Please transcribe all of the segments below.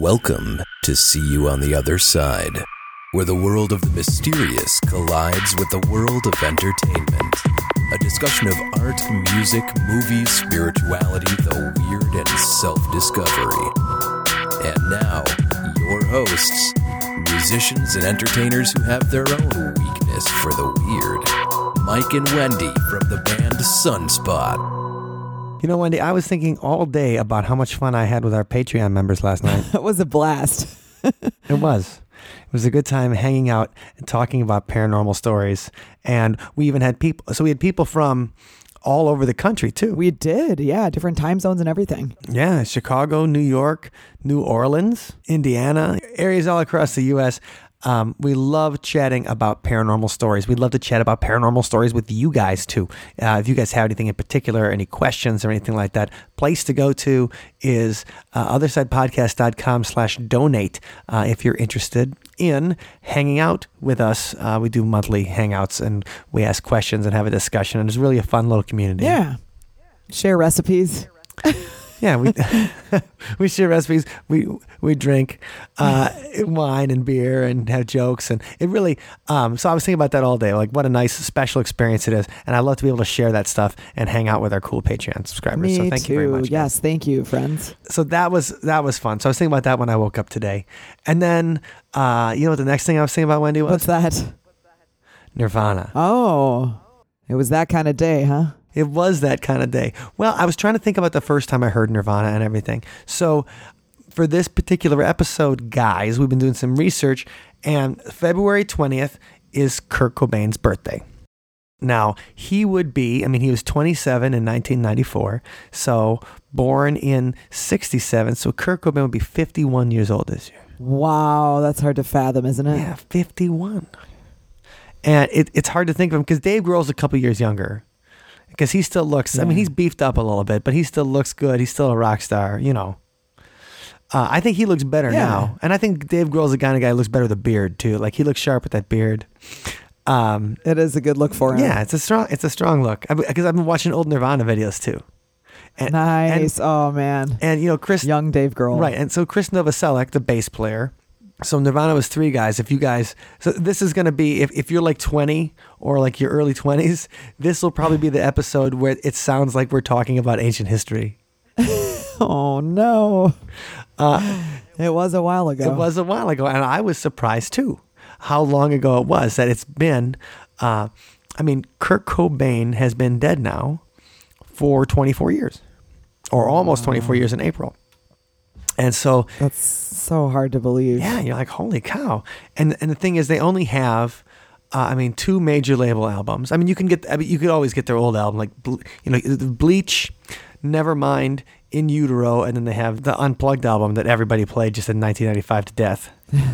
Welcome to See You on the Other Side, where the world of the mysterious collides with the world of entertainment. A discussion of art, music, movies, spirituality, the weird, and self-discovery. And now, your hosts, musicians and entertainers who have their own weakness for the weird, Mike and Wendy from the band Sunspot. You know, Wendy, I was thinking all day about how much fun I had with our Patreon members last night. It was a blast. It was. It was a good time hanging out and talking about paranormal stories. And we even had people, so we had people from all over the country too. We did, yeah, different time zones and everything. Yeah, Chicago, New York, New Orleans, Indiana, areas all across the U.S. We love chatting about paranormal stories. We'd love to chat about paranormal stories with you guys too. If you guys have anything in particular, any questions or anything like that, place to go to is othersidepodcast.com/donate. If you're interested in hanging out with us, we do monthly hangouts and we ask questions and have a discussion. And it's really a fun little community. Yeah. Share recipes. Yeah, we share recipes. We drink wine and beer and have jokes, and it really. So I was thinking about that all day. Like, what a nice special experience it is, and I love to be able to share that stuff and hang out with our cool Patreon subscribers. Me so thank too. you very much. Yes, thank you, friends. So that was fun. So I was thinking about that when I woke up today, and then you know what the next thing I was thinking about, Wendy, was? What's that? Nirvana. Oh, it was that kind of day, huh? It was that kind of day. Well, I was trying to think about the first time I heard Nirvana and everything. So for this particular episode, guys, we've been doing some research, and February 20th is Kurt Cobain's birthday. Now, he would be, he was 27 in 1994, so born in 67, so Kurt Cobain would be 51 years old this year. Wow, that's hard to fathom, isn't it? Yeah, 51. And it's hard to think of him because Dave Grohl's a couple years younger. Because he still looks, he's beefed up a little bit, but he still looks good. He's still a rock star, you know. I think he looks better now. And I think Dave Grohl's the kind of guy who looks better with a beard, too. Like, he looks sharp with that beard. It is a good look for him. Yeah, it's a strong look. Because I've been watching old Nirvana videos, too. And, nice. Oh, man. And, you know, Chris... Young Dave Grohl. Right. And so Chris Novoselic, the bass player... So Nirvana was three guys. If you guys, so this is going to be, if you're like 20 or like your early 20s, this will probably be the episode where it sounds like we're talking about ancient history. Oh, no. It was a while ago. It was a while ago. And I was surprised too, how long ago it was that it's been. Kurt Cobain has been dead now for 24 years or almost 24 years in April. And so that's so hard to believe. Yeah, you're like, holy cow. And the thing is, they only have, two major label albums. You could always get their old album, like, Bleach, Nevermind, In Utero, and then they have the Unplugged album that everybody played just in 1995 to death.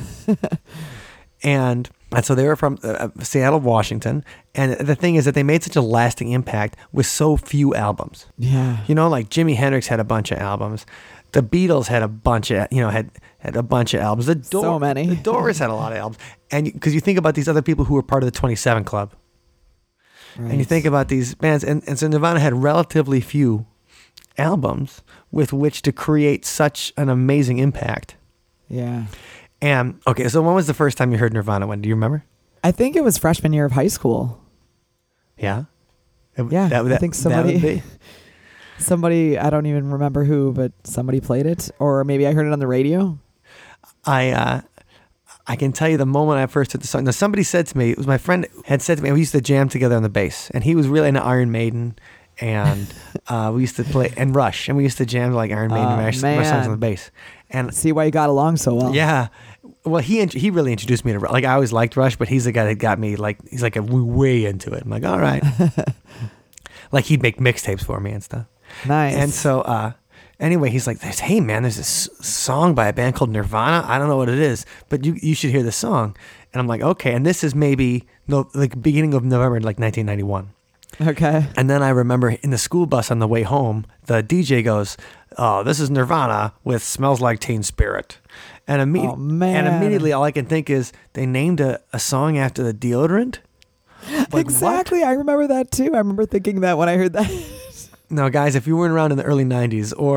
and so they were from Seattle, Washington. And the thing is that they made such a lasting impact with so few albums. Yeah. You know, like Jimi Hendrix had a bunch of albums. The Beatles had a bunch of, had a bunch of albums. So many. The Doors had a lot of albums. And because you think about these other people who were part of the 27 Club. Right. And you think about these bands. And so Nirvana had relatively few albums with which to create such an amazing impact. Yeah. And, okay, so when was the first time you heard Nirvana? When do you remember? I think it was freshman year of high school. Yeah? Yeah, I think somebody... Somebody, I don't even remember who, but somebody played it, or maybe I heard it on the radio. I can tell you the moment I first heard the song. Now, somebody said to me, it was my friend had said to me, we used to jam together on the bass, and he was really into Iron Maiden, and we used to play, and Rush, and we used to jam like Iron Maiden and Rush songs on the bass. And see why you got along so well. Yeah. Well, he really introduced me to Rush. Like, I always liked Rush, but he's the guy that got me, like, he's like way into it. I'm like, all right. Like, he'd make mixtapes for me and stuff. Nice. And so, anyway, he's like, hey, man, there's this song by a band called Nirvana. I don't know what it is, but you should hear this song. And I'm like, okay. And this is maybe like beginning of November, like 1991. Okay. And then I remember in the school bus on the way home, the DJ goes, oh, this is Nirvana with Smells Like Teen Spirit. And, immediately all I can think is they named a song after the deodorant. Like, exactly. What? I remember that too. I remember thinking that when I heard that. Now, guys, if you weren't around in the early 90s or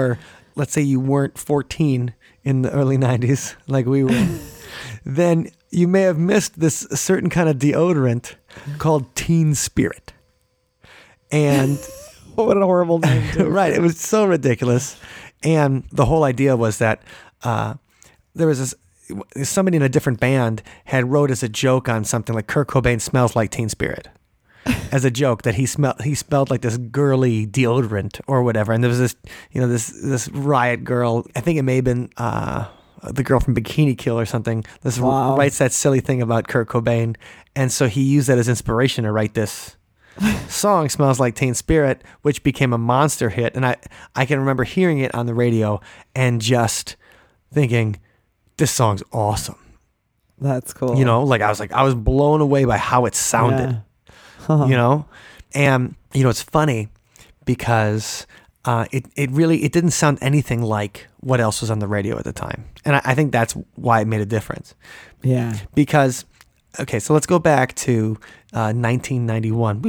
let's say you weren't 14 in the early 90s like we were, then you may have missed this certain kind of deodorant called Teen Spirit. And what a horrible name. Right. It was so ridiculous. And the whole idea was that there was somebody in a different band had wrote as a joke on something like Kurt Cobain smells like Teen Spirit. As a joke that he smelled like this girly deodorant or whatever. And there was this, this riot girl, I think it may have been the girl from Bikini Kill or something. Writes that silly thing about Kurt Cobain. And so he used that as inspiration to write this song, Smells Like Teen Spirit, which became a monster hit. And I can remember hearing it on the radio and just thinking, this song's awesome. That's cool. I was blown away by how it sounded. Yeah. And it's funny because it didn't sound anything like what else was on the radio at the time. And I think that's why it made a difference. Yeah. Because, okay, so let's go back to 1991.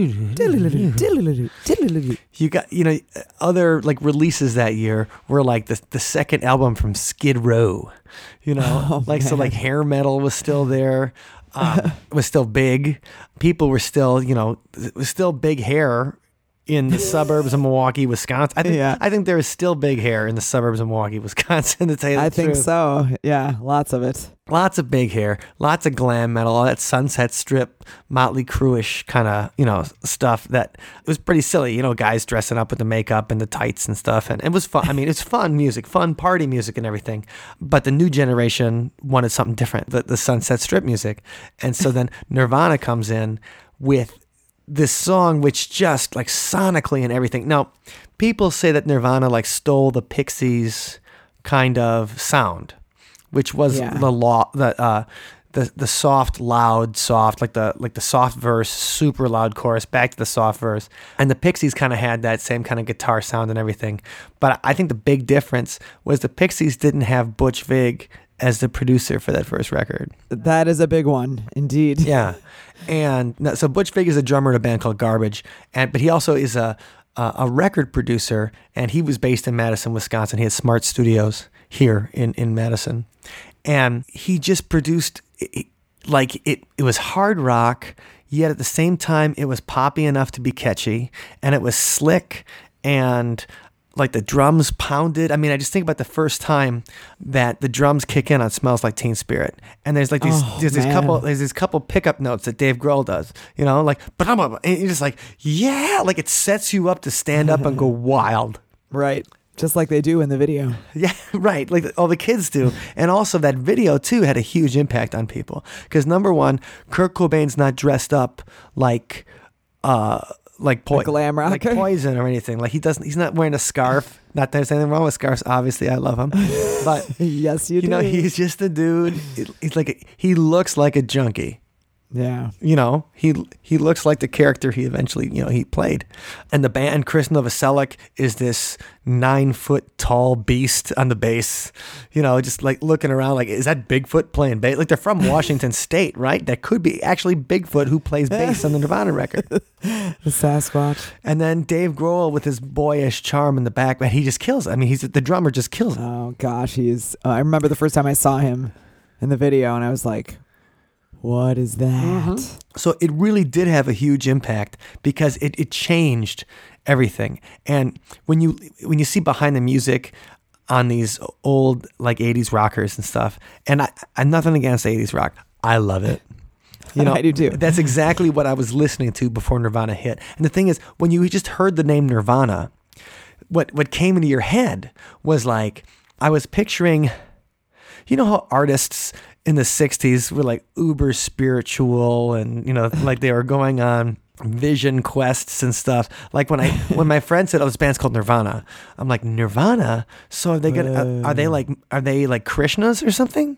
You got, other like releases that year were like the second album from Skid Row, so like hair metal was still there. It was still big. People were still, it was still big hair in the suburbs of Milwaukee, Wisconsin. I think there is still big hair in the suburbs of Milwaukee, Wisconsin, to tell you the truth. I think so. Yeah, lots of it. Lots of big hair, lots of glam metal, all that Sunset Strip, Motley Crue-ish kind of, stuff that it was pretty silly, guys dressing up with the makeup and the tights and stuff. And it was fun. I mean, it's fun music, fun party music and everything. But the new generation wanted something different, the Sunset Strip music. And so then Nirvana comes in with this song, which just like sonically and everything. Now, people say that Nirvana like stole the Pixies kind of sound, which was the soft, loud, soft, like the soft verse, super loud chorus, back to the soft verse. And the Pixies kind of had that same kind of guitar sound and everything. But I think the big difference was the Pixies didn't have Butch Vig as the producer for that first record. That is a big one, indeed. Yeah. And so Butch Vig is a drummer in a band called Garbage, but he also is a record producer, and he was based in Madison, Wisconsin. He had Smart Studios here in Madison. And he just produced, it was hard rock, yet at the same time it was poppy enough to be catchy, and it was slick, and like the drums pounded. I mean, I just think about the first time that the drums kick in on Smells Like Teen Spirit, and there's like these couple pickup notes that Dave Grohl does, like, and you're just like, yeah, like it sets you up to stand up and go wild. Right. Just like they do in the video. Yeah, right. Like all the kids do. And also that video too had a huge impact on people. Because number one, Kurt Cobain's not dressed up like glam rocker, like Poison or anything. Like he's not wearing a scarf. Not that there's anything wrong with scarves. Obviously, I love him. But yes, you do. He's just a dude. He looks like a junkie. Yeah. He looks like the character he eventually, he played. And the band, Chris Novoselic, is this 9-foot tall beast on the bass, just like looking around like, is that Bigfoot playing bass? Like they're from Washington State, right? That could be actually Bigfoot who plays bass on the Nirvana record. The Sasquatch. And then Dave Grohl with his boyish charm in the back, man, he just kills it. I mean, the drummer just kills it. Oh gosh, I remember the first time I saw him in the video and I was like, what is that? Mm-hmm. So it really did have a huge impact because it changed everything. And when you see behind the music on these old like 80s rockers and stuff, and I'm nothing against 80s rock. I love it. I do too. That's exactly what I was listening to before Nirvana hit. And the thing is, when you just heard the name Nirvana, what came into your head was like, I was picturing, how artists in the 60s were like uber spiritual and, like they were going on vision quests and stuff. Like when my friend said, this band's called Nirvana, I'm like, Nirvana? So are they are they like Krishnas or something?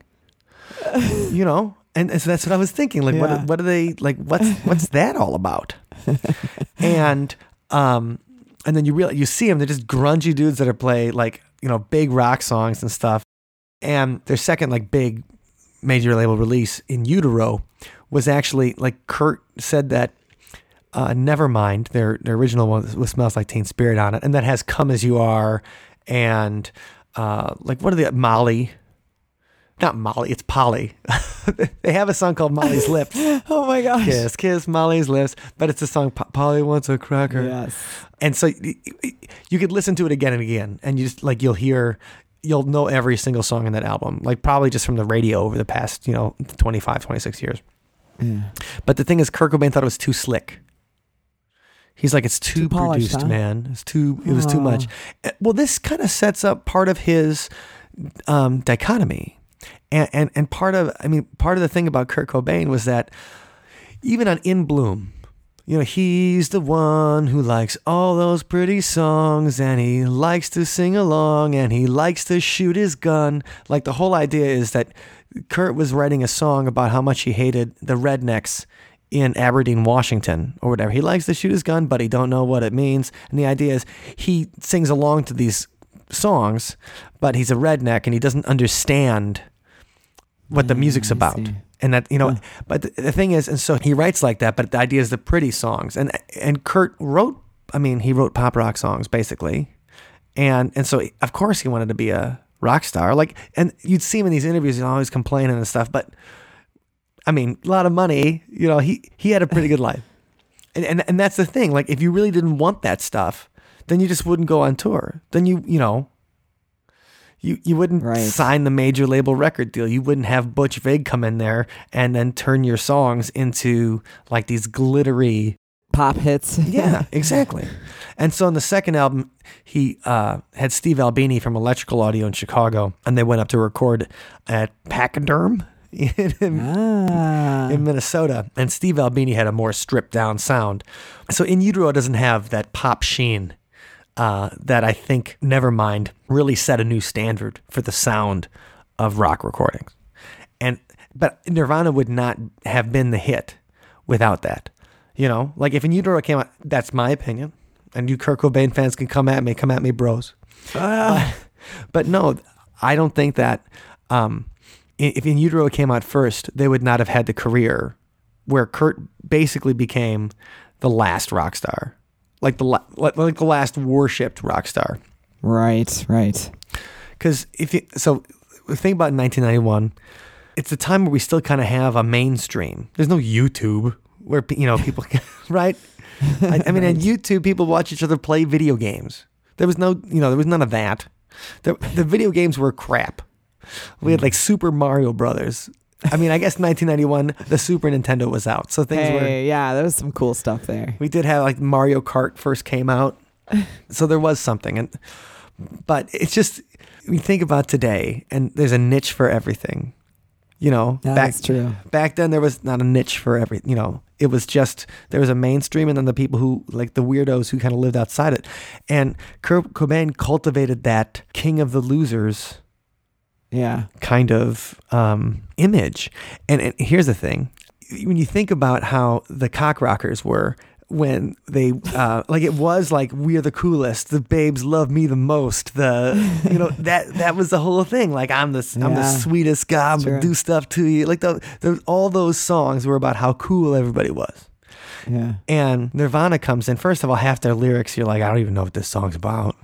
And so that's what I was thinking. Like, yeah. What are they, like, what's that all about? And then you see them, they're just grungy dudes that are play like, big rock songs and stuff. And their second like big major label release, In Utero, was actually like Kurt said that Nevermind, their original one, was Smells Like Teen Spirit on it, and that has Come As You Are and like what are the Molly? Not Molly, it's Polly. They have a song called Molly's Lips. Oh my gosh. Kiss, kiss Molly's lips. But it's a song, Polly wants a cracker. Yes. And so you could listen to it again and again, and you just like you'll know every single song in that album, like probably just from the radio over the past 25, 26 years. Yeah. But the thing is, Kurt Cobain thought it was too slick. He's like, it's too polished, produced, huh? Man. It was too much. Well, this kind of sets up part of his dichotomy. And part of the thing about Kurt Cobain was that even on In Bloom, he's the one who likes all those pretty songs, and he likes to sing along, and he likes to shoot his gun. Like, the whole idea is that Kurt was writing a song about how much he hated the rednecks in Aberdeen, Washington, or whatever. He likes to shoot his gun, but he don't know what it means. And the idea is he sings along to these songs, but he's a redneck, and he doesn't understand what the music's about. And that, but the thing is, and so he writes like that, but the idea is the pretty songs. And Kurt wrote pop rock songs basically. And so of course he wanted to be a rock star. Like, and you'd see him in these interviews, he's always complaining and stuff, but I mean, a lot of money, he had a pretty good life. And that's the thing. Like, if you really didn't want that stuff, then you just wouldn't go on tour. Then you wouldn't sign the major label record deal. You wouldn't have Butch Vig come in there and then turn your songs into like these glittery pop hits. Yeah, exactly. And so on the second album, he had Steve Albini from Electrical Audio in Chicago, and they went up to record at Pachyderm in Minnesota. And Steve Albini had a more stripped down sound. So In Utero doesn't have that pop sheen that I think Nevermind really set a new standard for the sound of rock recordings. But Nirvana would not have been the hit without that. Like if In Utero came out, that's my opinion. And you Kurt Cobain fans can come at me, bros. But no, I don't think that if In Utero came out first, they would not have had the career where Kurt basically became the last rock star. Like the last worshipped rock star. Right. Because think about 1991, it's a time where we still kind of have a mainstream. There's no YouTube where people right. I mean, on YouTube, people watch each other play video games. There was no, there was none of that. The video games were crap. We had like Super Mario Brothers. I mean, I guess 1991, the Super Nintendo was out, so things were. Yeah, there was some cool stuff there. We did have like Mario Kart first came out, so there was something. But it's just we think about today, and there's a niche for everything. That's true. Back then, there was not a niche for everything. It was just there was a mainstream, and then the people who like the weirdos who kind of lived outside it. And Kurt Cobain cultivated that king of the losers. Yeah. Kind of image. And here's the thing. When you think about how the cock rockers were when they it was like we're the coolest, the babes love me the most, that was the whole thing. Like I'm the sweetest guy, I'm gonna do stuff to you. Like all those songs were about how cool everybody was. Yeah. And Nirvana comes in. First of all, half their lyrics you're like, I don't even know what this song's about.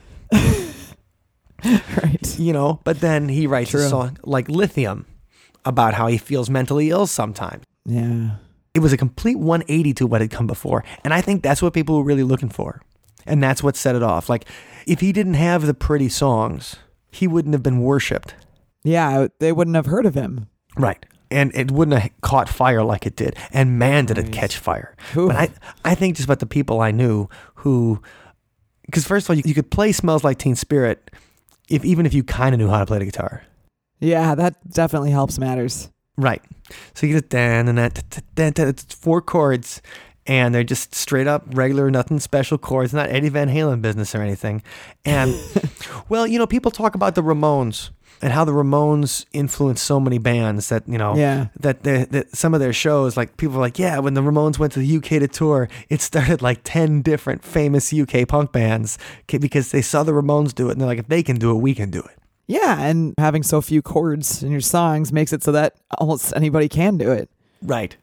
Right. But then he writes a song like Lithium about how he feels mentally ill sometimes. Yeah. It was a complete 180 to what had come before. And I think that's what people were really looking for. And that's what set it off. Like, if he didn't have the pretty songs, he wouldn't have been worshipped. Yeah, they wouldn't have heard of him. Right. And it wouldn't have caught fire like it did. And man, did it catch fire. Ooh. But I think just about the people I knew who... Because first of all, you could play Smells Like Teen Spirit even if you kind of knew how to play the guitar. Yeah, that definitely helps matters. Right. So you get dan and that, it's 4 chords, and they're just straight up regular, nothing special chords, not Eddie Van Halen business or anything. And, well, people talk about the Ramones and how the Ramones influenced so many bands that, that some of their shows, like people are like, yeah, when the Ramones went to the UK to tour, it started like 10 different famous UK punk bands because they saw the Ramones do it. And they're like, if they can do it, we can do it. Yeah. And having so few chords in your songs makes it so that almost anybody can do it. Right.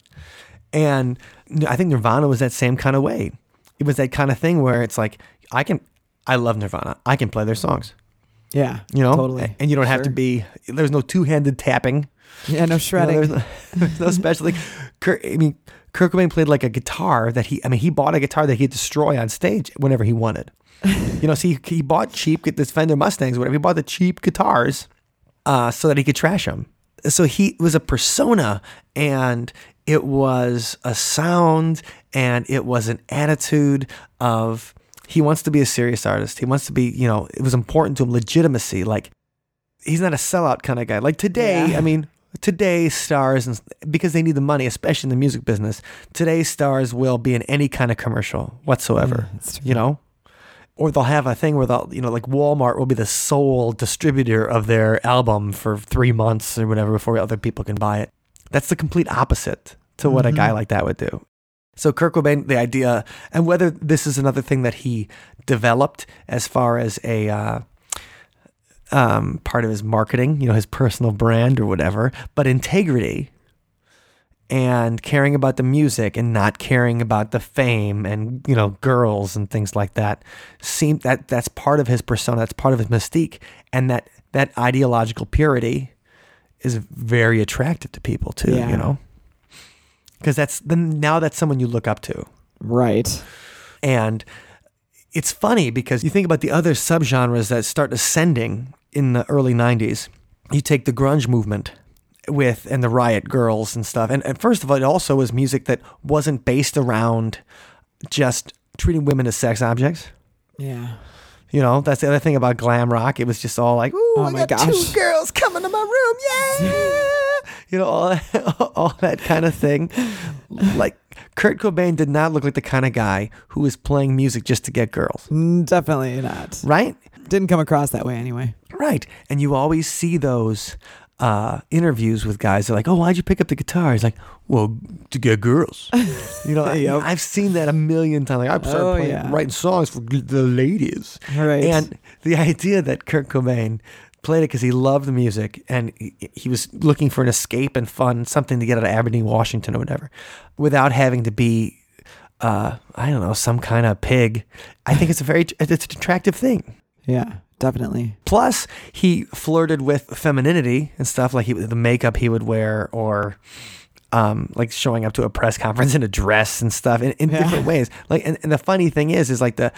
And I think Nirvana was that same kind of way. It was that kind of thing where it's like, I can I love Nirvana. I can play their songs. Yeah, you know, totally. And you don't have to be. There's no two-handed tapping. Yeah, no shredding. There's no special. Like, Kurt Cobain played like a guitar that he bought a guitar that he'd destroy on stage whenever he wanted. You know, see, he bought cheap, this Fender Mustangs, whatever. He bought the cheap guitars so that he could trash them. So he was a persona, and it was a sound, and it was an attitude of, he wants to be a serious artist. He wants to be, you know, it was important to him, legitimacy. Like, he's not a sellout kind of guy. Like today, today's stars, because they need the money, especially in the music business, today's stars will be in any kind of commercial whatsoever, you know? Or they'll have a thing where they'll, you know, like Walmart will be the sole distributor of their album for 3 months or whatever before other people can buy it. That's the complete opposite to what a guy like that would do. So Kurt Cobain, the idea, and whether this is another thing that he developed as far as a part of his marketing, you know, his personal brand or whatever, but integrity and caring about the music and not caring about the fame and, you know, girls and things like that, that's part of his persona, that's part of his mystique, and that ideological purity is very attractive to people too, you know? Because now that's someone you look up to. Right. And it's funny because you think about the other subgenres that start ascending in the early 90s. You take the grunge movement and the Riot Girls and stuff. And first of all, it also was music that wasn't based around just treating women as sex objects. Yeah. You know, that's the other thing about glam rock. It was just all like, ooh, I got 2 girls coming to my room. Yeah. You know, all that kind of thing. Like, Kurt Cobain did not look like the kind of guy who was playing music just to get girls. Definitely not. Right? Didn't come across that way anyway. Right. And you always see those interviews with guys. They're like, oh, why'd you pick up the guitar? He's like, well, to get girls. You know, I've seen that a million times. Like, I started writing songs for the ladies. Right. And the idea that Kurt Cobain played it because he loved the music and he was looking for an escape and fun, something to get out of Aberdeen, Washington or whatever, without having to be, I don't know, some kind of pig. I think it's an attractive thing. Yeah, definitely. Plus, he flirted with femininity and stuff, like the makeup he would wear, or like showing up to a press conference in a dress and stuff in different ways. Like, and the funny thing is like the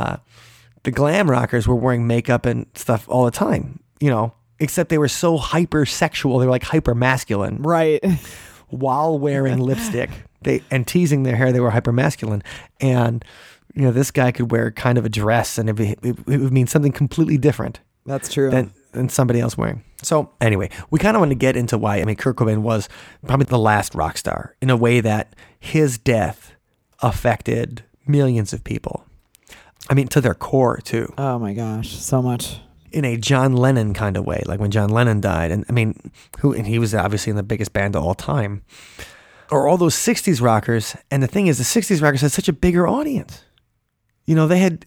glam rockers were wearing makeup and stuff all the time, you know, except they were so hypersexual. They were like hyper masculine, right? While wearing lipstick, and teasing their hair, they were hyper masculine. And you know, this guy could wear kind of a dress, and it would mean something completely different. That's true. Than somebody else wearing. So anyway, we kind of want to get into why. I mean, Kurt Cobain was probably the last rock star in a way that his death affected millions of people. I mean, to their core too. Oh my gosh, so much. In a John Lennon kind of way, like when John Lennon died, and I mean, he was obviously in the biggest band of all time, or all those '60s rockers. And the thing is, the '60s rockers had such a bigger audience. You know, they had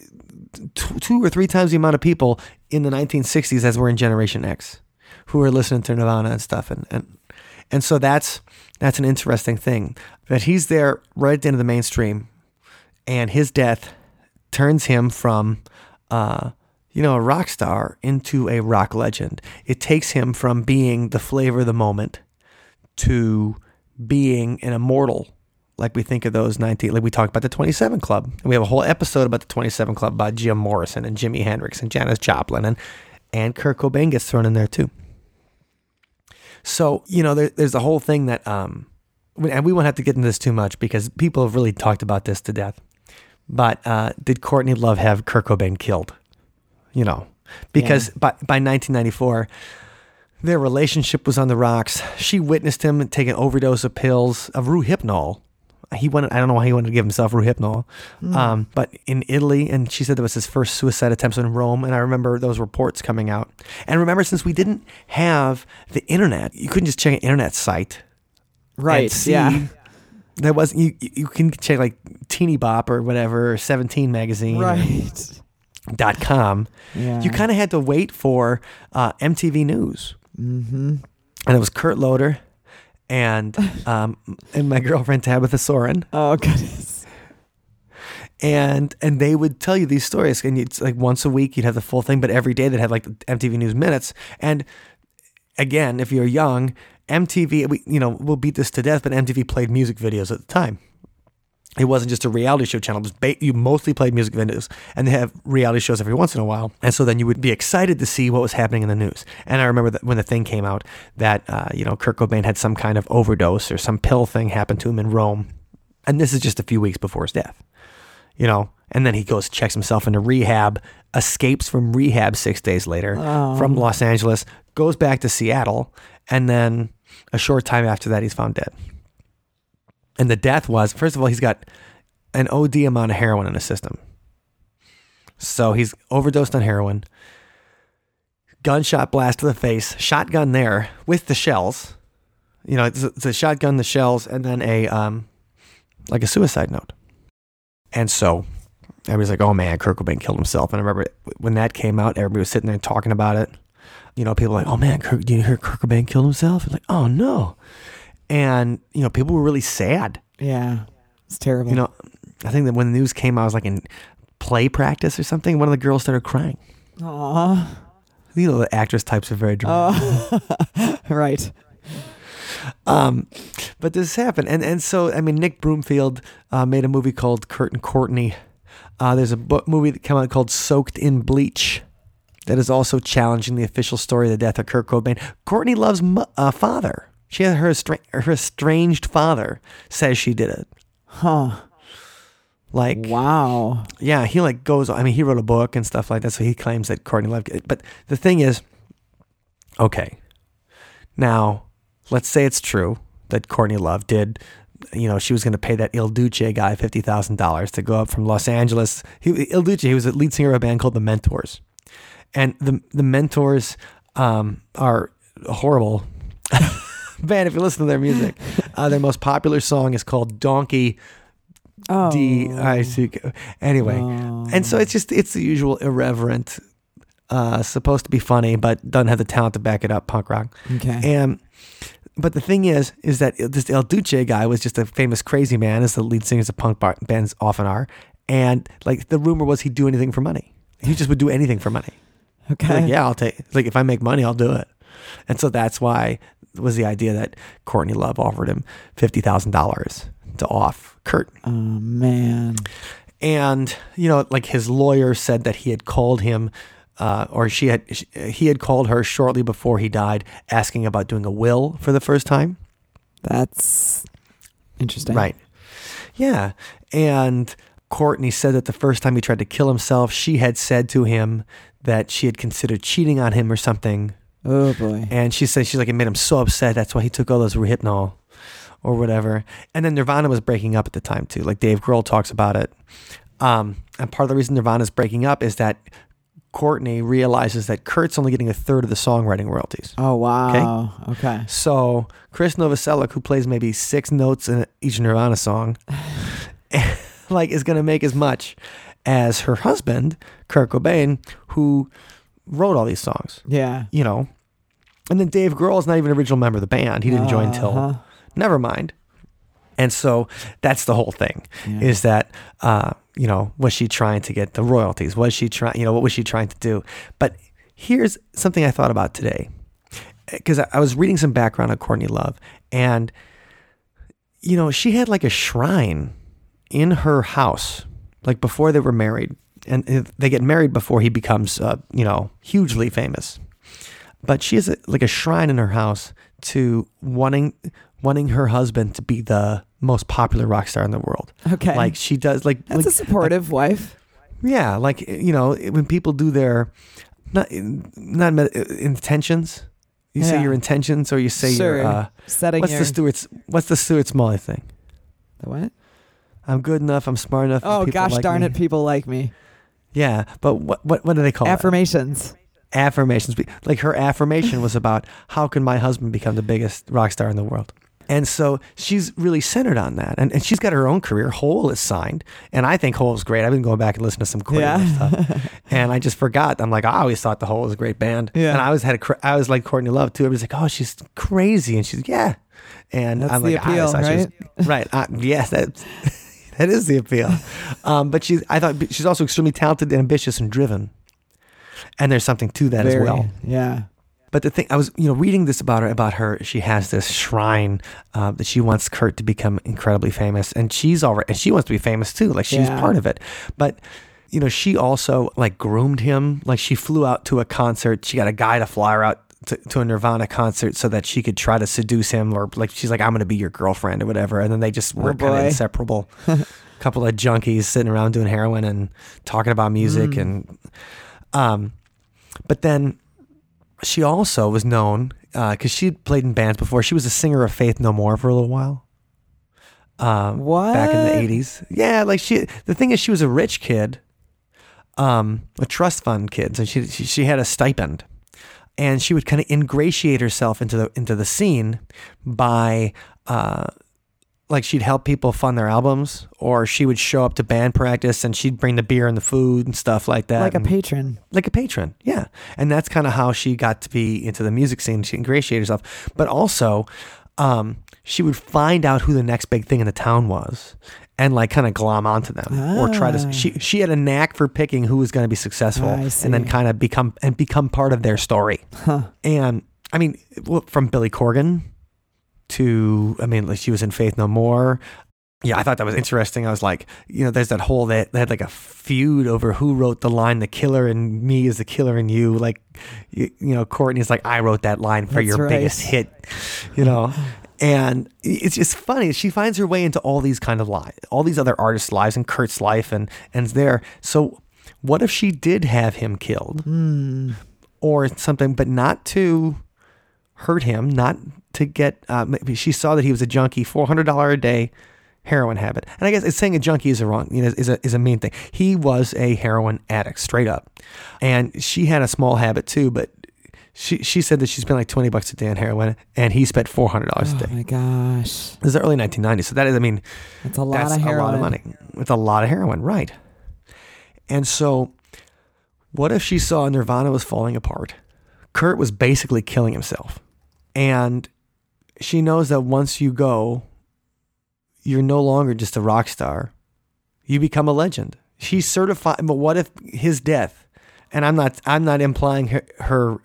2 or 3 times the amount of people in the 1960s as were in Generation X, who were listening to Nirvana and stuff, and so that's an interesting thing that he's there right at the end of the mainstream, and his death turns him from a rock star into a rock legend. It takes him from being the flavor of the moment to being an immortal. Like we think of those like we talked about the 27 Club. And we have a whole episode about the 27 Club about Jim Morrison and Jimi Hendrix and Janis Joplin, and Kurt Cobain gets thrown in there too. So, you know, there's a whole thing that, and we won't have to get into this too much because people have really talked about this to death. But did Courtney Love have Kurt Cobain killed? You know, because by 1994, their relationship was on the rocks. She witnessed him take an overdose of pills, of Rohypnol. I don't know why he wanted to give himself Rohypnol. But in Italy, and she said that was his first suicide attempts in Rome. And I remember those reports coming out. And remember, since we didn't have the internet, you couldn't just check an internet site. Right. Yeah. There was you can check like Teeny Bop or whatever, or 17 magazine. Right. .com. Yeah. You kind of had to wait for MTV News. Mm-hmm. And it was Kurt Loder and my girlfriend Tabitha Soren. Oh, goodness. And they would tell you these stories, and it's like once a week you'd have the full thing, but every day they'd have like the MTV News Minutes. And again, if you're young, MTV, we'll beat this to death, but MTV played music videos at the time. It wasn't just a reality show channel. You mostly played music videos, and they have reality shows every once in a while. And so then you would be excited to see what was happening in the news. And I remember that when the thing came out that, Kurt Cobain had some kind of overdose or some pill thing happened to him in Rome. And this is just a few weeks before his death, and then he goes, checks himself into rehab, escapes from rehab 6 days later from Los Angeles, goes back to Seattle. And then a short time after that, he's found dead. And the death was, first of all, he's got an OD amount of heroin in his system. So he's overdosed on heroin, gunshot blast to the face, shotgun there with the shells. It's a shotgun, the shells, and then a suicide note. And so everybody's like, oh man, Kurt Cobain killed himself. And I remember when that came out, everybody was sitting there talking about it. People were like, oh man, do you hear Kurt Cobain killed himself? And like, oh no. And, people were really sad. Yeah, it's terrible. I think that when the news came out, I was like in play practice or something. One of the girls started crying. Aww. The actress types are very dramatic. Right. But this happened. And so, Nick Broomfield made a movie called Kurt and Courtney. There's a movie that came out called Soaked in Bleach that is also challenging the official story of the death of Kurt Cobain. Courtney Love's father. She had her estranged father says she did it. Huh. Like, wow. Yeah, he goes, he wrote a book and stuff like that, so he claims that Courtney Love, but the thing is, okay, now, let's say it's true that Courtney Love did, she was going to pay that Il Duce guy $50,000 to go up from Los Angeles. Il Duce, he was the lead singer of a band called The Mentors. And the Mentors are horrible. Band, if you listen to their music, their most popular song is called Donkey D-I-C. Anyway, and so it's the usual irreverent, supposed to be funny, but doesn't have the talent to back it up punk rock. Okay. But the thing is that this El Duce guy was just a famous crazy man, as the lead singers of punk bands often are. And the rumor was he'd do anything for money. He just would do anything for money. Okay. I'll take, if I make money, I'll do it. And so that's why was the idea that Courtney Love offered him $50,000 to off Kurt. Oh man. And his lawyer said that he had called him, he had called her shortly before he died, asking about doing a will for the first time. That's interesting. Right. Yeah. And Courtney said that the first time he tried to kill himself, she had said to him that she had considered cheating on him or something. Oh boy. And she said, it made him so upset. That's why he took all those Rohypnol or whatever. And then Nirvana was breaking up at the time too. Like Dave Grohl talks about it. And part of the reason Nirvana's breaking up is that Courtney realizes that Kurt's only getting a third of the songwriting royalties. Oh, wow. Okay. So Chris Novoselic, who plays maybe 6 notes in each Nirvana song, is going to make as much as her husband, Kurt Cobain, who wrote all these songs. Yeah. And then Dave Grohl is not even an original member of the band. He didn't join till, never mind. And so that's the whole thing, is that, was she trying to get the royalties? Was she trying, what was she trying to do? But here's something I thought about today, because I was reading some background on Courtney Love, and, she had a shrine in her house, before they were married. And they get married before he becomes, hugely famous. But she has a shrine in her house to wanting her husband to be the most popular rock star in the world. Okay. She does that's a supportive wife. Yeah. When people do their, not intentions, you say your intentions, or you say your, setting what's the Stuart Smalley thing? The what? I'm good enough. I'm smart enough. Oh gosh darn it. People like me. Yeah. But what do they call affirmations? Affirmations. Her affirmation was about, how can my husband become the biggest rock star in the world? And so she's really centered on that. And she's got her own career. Hole is signed. And I think Hole's great. I've been going back and listening to some Courtney stuff. And I just forgot. I'm I always thought the Hole was a great band. Yeah. And I was like Courtney Love too. Everybody's like, oh, she's crazy. And she's, yeah. And that's I'm the appeal, right? Right. Yes. That is the appeal. But I thought she's also extremely talented, ambitious, and driven. And there's something to that as well. Yeah. But the thing, I was, reading this about her. She has this shrine that she wants Kurt to become incredibly famous, and she wants to be famous too. Like she's part of it. But she also like groomed him. Like she flew out to a concert. She got a guy to fly her out to a Nirvana concert so that she could try to seduce him, or like she's like, I'm going to be your girlfriend or whatever. And then they just were kind of inseparable. Couple of junkies sitting around doing heroin and talking about music and but then she also was known because she'd played in bands before. She was a singer of Faith No More for a little while. What? Back in the 80s. Yeah, like the thing is she was a rich kid, a trust fund kid. So she had a stipend. And she would kind of ingratiate herself into the scene by like she'd help people fund their albums, or she would show up to band practice and she'd bring the beer and the food and stuff like that. Like a patron. Like a patron, yeah. And that's kind of how she got to be into the music scene. She ingratiated herself. But also, she would find out who the next big thing in the town was and like kind of glom onto them or try to, she had a knack for picking who was going to be successful and then kind of become part of their story. Huh. And I mean, from Billy Corgan to, like she was in Faith No More. Yeah, I thought that was interesting. I was like, there's that whole, they had like a feud over who wrote the line, the killer in me is the killer in you. Like, Courtney's like, I wrote that line for your biggest hit, And it's just funny. She finds her way into all these kind of lives, all these other artists' lives and Kurt's life and there. So what if she did have him killed or something, but not to hurt him, not to get, maybe she saw that he was a junkie, $400 a day heroin habit. And I guess it's saying a junkie is is a mean thing. He was a heroin addict, straight up. And she had a small habit too, but she said that she spent like $20 a day on heroin and he spent $400 a day. Oh my gosh. This is the early 1990s. So that is, that's a lot of heroin. A lot of money. It's a lot of heroin, right. And so what if she saw Nirvana was falling apart? Kurt was basically killing himself. And she knows that once you go, you're no longer just a rock star. You become a legend. She's certified. But what if his death? And I'm not implying her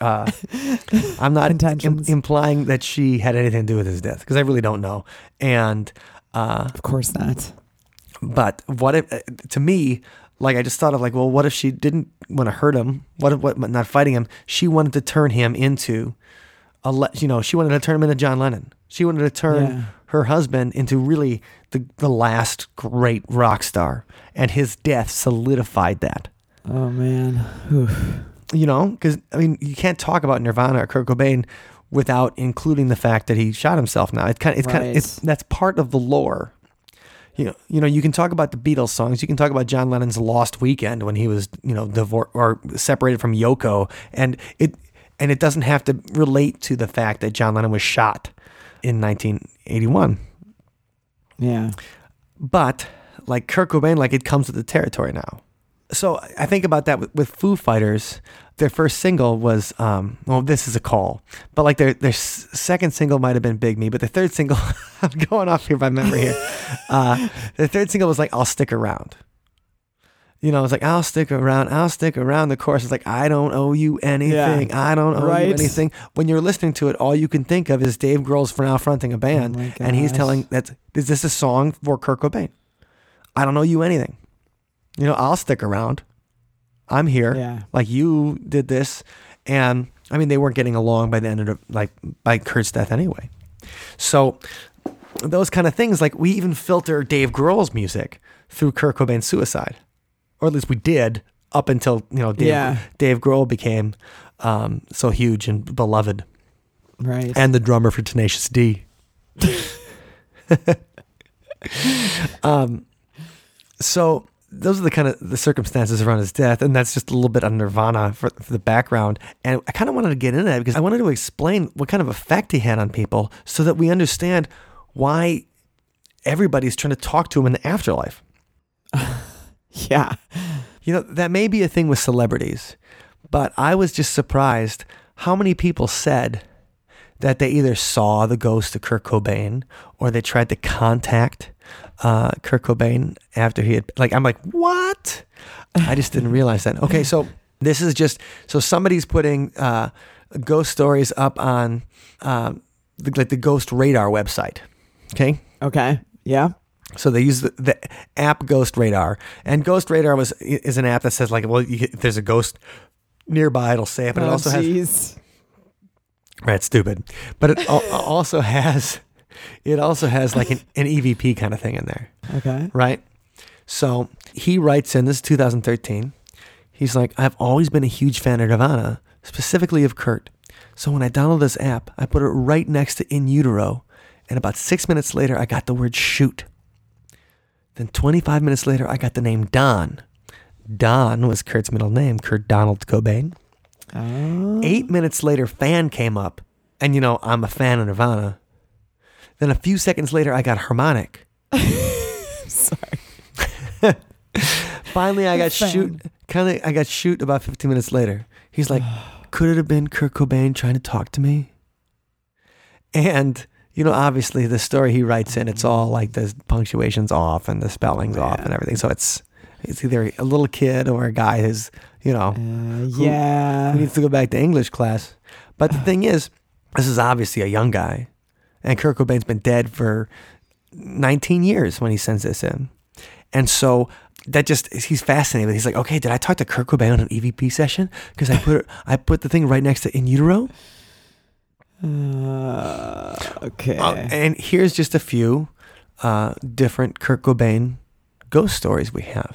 I'm not implying that she had anything to do with his death, because I really don't know. And of course not. But what if, to me, like I just thought of like, well, what if she didn't want to hurt him? What if not fighting him? She wanted to turn him into she wanted to turn him into John Lennon. She wanted to turn her husband into really the last great rock star, and his death solidified that. Oh man. Oof. Because you can't talk about Nirvana or Kurt Cobain without including the fact that he shot himself. Now that's part of the lore. You can talk about the Beatles songs. You can talk about John Lennon's Lost Weekend when he was divorced or separated from Yoko, and it doesn't have to relate to the fact that John Lennon was shot in 1981. Yeah. But like Kurt Cobain, like it comes with the territory now. So I think about that with Foo Fighters. Their first single was, This Is a Call. But like their second single might have been Big Me. But the third single, I'm going off here by memory here. The third single was like, I'll Stick Around. It's like, I'll stick around. The chorus is like, I don't owe you anything. Yeah. I don't owe you anything. When you're listening to it, all you can think of is Dave Grohl's now fronting a band. Oh and he's telling, is this a song for Kurt Cobain? I don't owe you anything. I'll stick around. I'm here. Yeah. Like you did this. And they weren't getting along by the end of by Kurt's death anyway. So those kind of things, like we even filter Dave Grohl's music through Kurt Cobain's suicide. Or at least we did up until, Dave Grohl became so huge and beloved. Right. And the drummer for Tenacious D. So those are the kind of the circumstances around his death. And that's just a little bit on Nirvana for the background. And I kind of wanted to get into that because I wanted to explain what kind of effect he had on people so that we understand why everybody's trying to talk to him in the afterlife. Yeah. That may be a thing with celebrities, but I was just surprised how many people said that they either saw the ghost of Kurt Cobain or they tried to contact Kurt Cobain after he had, like, I'm like, what? I just didn't realize that. Okay, so this is just, so somebody's putting ghost stories up on the Ghost Radar website. Okay? Okay, yeah. So they use the app Ghost Radar, and Ghost Radar is an app that says, like, well, if there's a ghost nearby, it'll say it, but it also has, right, stupid, but it also has like an EVP kind of thing in there. Okay. Right? So he writes in, this is 2013, he's like, I've always been a huge fan of Nirvana, specifically of Kurt. So when I downloaded this app, I put it right next to In Utero, and about 6 minutes later, I got the word shoot. Then 25 minutes later, I got the name Don. Don was Kurt's middle name, Kurt Donald Cobain. 8 minutes later, fan came up, and I'm a fan of Nirvana. Then a few seconds later, I got harmonic. Sorry. Finally, I got shoot. I got shoot about 15 minutes later. He's like, could it have been Kurt Cobain trying to talk to me? And obviously the story he writes in, it's all like the punctuation's off and the spelling's off and everything. So it's either a little kid or a guy who's who needs to go back to English class. But the thing is, this is obviously a young guy, and Kurt Cobain's been dead for 19 years when he sends this in. And so he's fascinated. He's like, okay, did I talk to Kurt Cobain on an EVP session? Because I put the thing right next to In Utero. Okay. And here's just a few different Kurt Cobain ghost stories we have.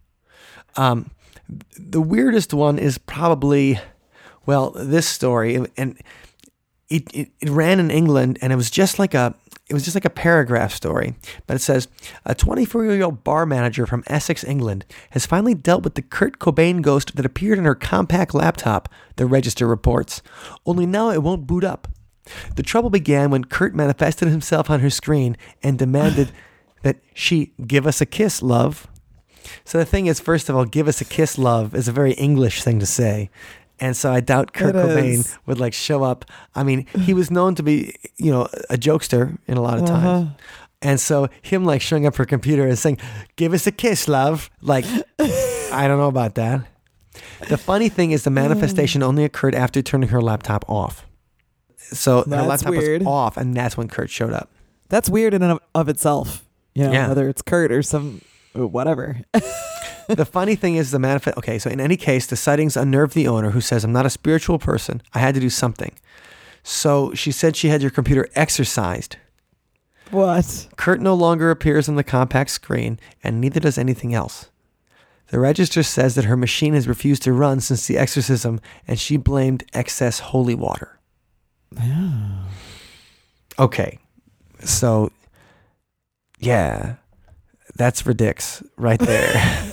The weirdest one is probably, this story, and it ran in England, and it was just like a paragraph story. But it says, a 24-year-old bar manager from Essex, England, has finally dealt with the Kurt Cobain ghost that appeared on her compact laptop, the Register reports. Only now it won't boot up. The trouble began when Kurt manifested himself on her screen and demanded that she give us a kiss, love. So the thing is, first of all, give us a kiss, love is a very English thing to say. And so I doubt Kurt Cobain would show up. I mean, he was known to be, a jokester in a lot of times. And so him showing up for a computer and saying, give us a kiss, love. I don't know about that. The funny thing is the manifestation only occurred after turning her laptop off. So her laptop was off, and that's when Kurt showed up. That's weird in and of itself. Whether it's Kurt or some whatever. The funny thing is okay, so in any case, the sightings unnerved the owner, who says, I'm not a spiritual person. I had to do something. So she said she had your computer exorcised. What? Kurt no longer appears on the compact screen, and neither does anything else. The Register says that her machine has refused to run since the exorcism, and she blamed excess holy water. Yeah. Okay, so, yeah, that's ridiculous right there.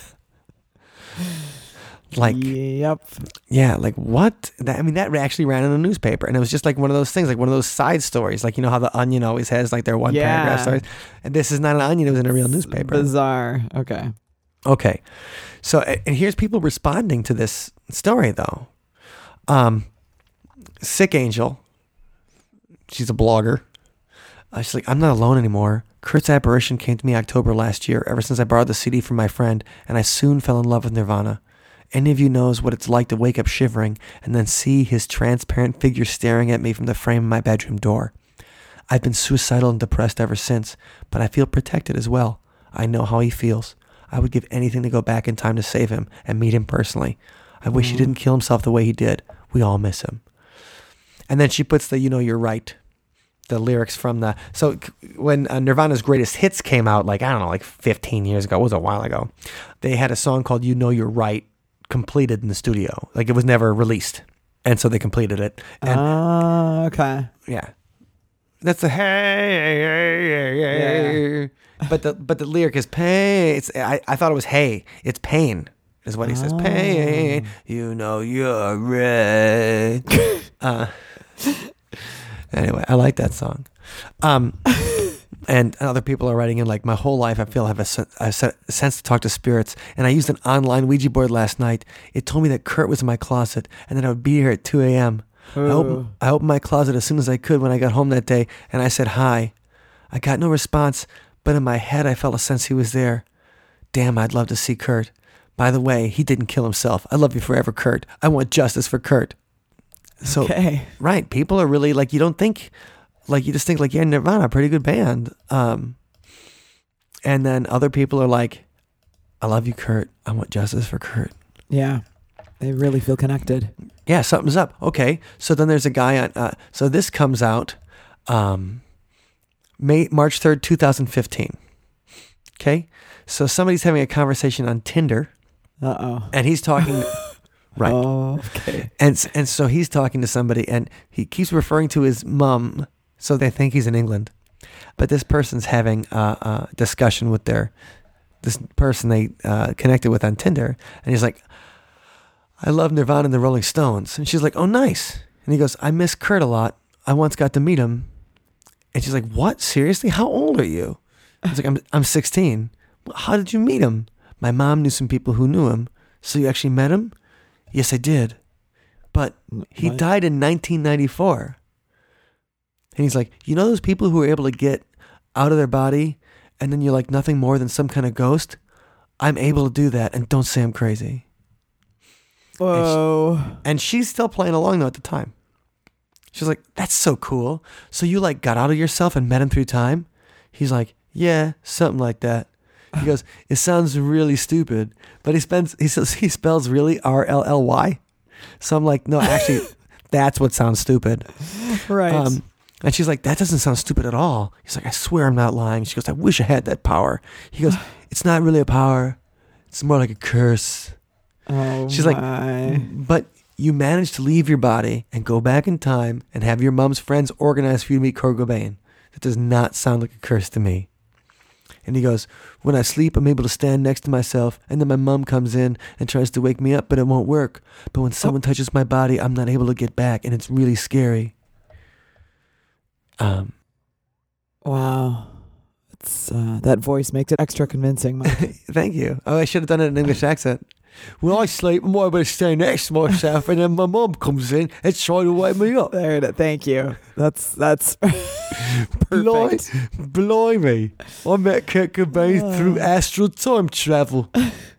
Yep. Yeah, what? That actually ran in a newspaper, and it was just one of those things, one of those side stories, how the Onion always has their one paragraph stories. And this is not an Onion; it was in a real newspaper. Bizarre. Okay. So, and here's people responding to this story though. Sick Angel. She's a blogger. She's like, I'm not alone anymore. Kurt's apparition came to me October last year, ever since I borrowed the CD from my friend, and I soon fell in love with Nirvana. Any of you knows what it's like to wake up shivering and then see his transparent figure staring at me from the frame of my bedroom door. I've been suicidal and depressed ever since, but I feel protected as well. I know how he feels. I would give anything to go back in time to save him and meet him personally. I wish he didn't kill himself the way he did. We all miss him. And then she puts the, you're right, the lyrics from so when Nirvana's Greatest Hits came out, 15 years ago, it was a while ago, they had a song called You Know You're Right, completed in the studio. It was never released. And so they completed it. And, okay. Yeah. That's the hey. Yeah. But the lyric is pain. I thought it was hey. It's pain is what he says. Pain. You know you're right. Anyway, I like that song. And other people are writing in my whole life I feel I have a sense to talk to spirits, and I used an online Ouija board last night. It told me that Kurt was in my closet and that I would be here at 2 a.m. I opened my closet as soon as I could when I got home that day, and I said hi. I got no response, but in my head I felt a sense he was there. Damn, I'd love to see Kurt. By the way, he didn't kill himself. I love you forever, Kurt. I want justice for Kurt. So, okay. Right, people are really like, you don't think, like, you just think like, yeah, Nirvana, pretty good band. And then other people are like, I love you, Kurt. I want justice for Kurt. Yeah, they really feel connected. Yeah, something's up. Okay, so then there's a guy on, so this comes out March 3rd, 2015. Okay, so somebody's having a conversation on Tinder. Uh-oh. And he's talking, right. Oh, okay. And so he's talking to somebody, and he keeps referring to his mom, so they think he's in England. But this person's having a discussion with this person they connected with on Tinder, and he's like, I love Nirvana and the Rolling Stones. And she's like, oh, nice. And he goes, I miss Kurt a lot. I once got to meet him. And she's like, what? Seriously? How old are you? He's like, I'm 16. How did you meet him? My mom knew some people who knew him. So you actually met him? Yes, I did. But he died in 1994. And he's like, you know those people who are able to get out of their body and then you're like nothing more than some kind of ghost? I'm able to do that, and don't say I'm crazy. Whoa. And she's still playing along though at the time. She's like, that's so cool. So you like got out of yourself and met him through time? He's like, yeah, something like that. He goes, it sounds really stupid, but he spells really RLLY. So I'm like, no, actually, that's what sounds stupid. Right. And she's like, that doesn't sound stupid at all. He's like, I swear I'm not lying. She goes, I wish I had that power. He goes, it's not really a power. It's more like a curse. Oh, she's like, but you managed to leave your body and go back in time and have your mom's friends organize for you to meet Kurt Cobain. That does not sound like a curse to me. And he goes, when I sleep, I'm able to stand next to myself, and then my mom comes in and tries to wake me up, but it won't work. But when someone touches my body, I'm not able to get back, and it's really scary. Wow. It's that voice makes it extra convincing, Mike. Thank you. Oh, I should have done it in an English accent. When I sleep, I'm able to stay next to myself, and then my mom comes in and tries to wake me up. There, thank you. That's perfect. Blimey. I met Kurt Cobain through astral time travel.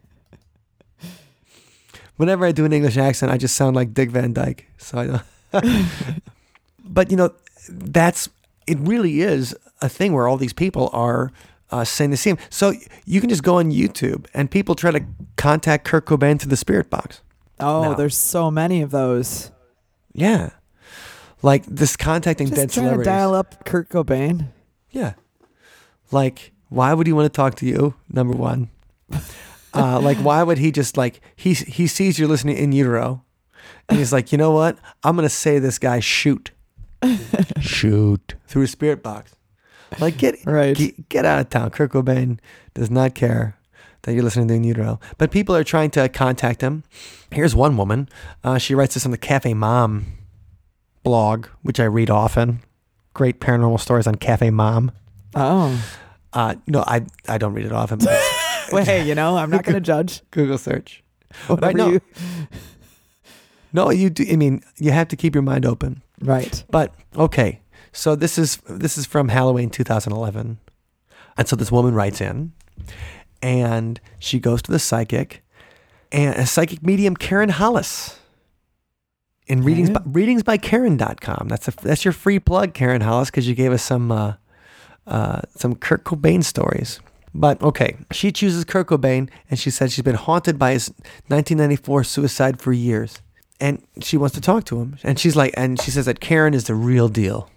Whenever I do an English accent, I just sound like Dick Van Dyke. So but it really is a thing where all these people are saying the same. So you can just go on YouTube and people try to contact Kurt Cobain through the spirit box. Oh, now, there's so many of those. Yeah. Like this contacting just dead celebrities. Trying to dial up Kurt Cobain. Yeah. Like, why would he want to talk to you? Number one. Like, why would he just like, he sees you're listening in utero and he's like, you know what? I'm going to say this guy shoot. Shoot. Through a spirit box. Like, get out of town. Kurt Cobain does not care that you're listening to In Utero. But people are trying to contact him. Here's one woman. She writes this on the Cafe Mom blog, which I read often. Great paranormal stories on Cafe Mom. Oh. No, I don't read it often. But well, hey, I'm not going to judge. Google search. Whatever right, no, you do. I mean, you have to keep your mind open. Right. But, okay. So this is from Halloween 2011. And so this woman writes in and she goes to the psychic and a psychic medium, Karen Hollis, in readingsbykaren.com. That's your free plug, Karen Hollis, because you gave us some Kurt Cobain stories. But okay, she chooses Kurt Cobain and she said she's been haunted by his 1994 suicide for years. And she wants to talk to him. And she says that Karen is the real deal.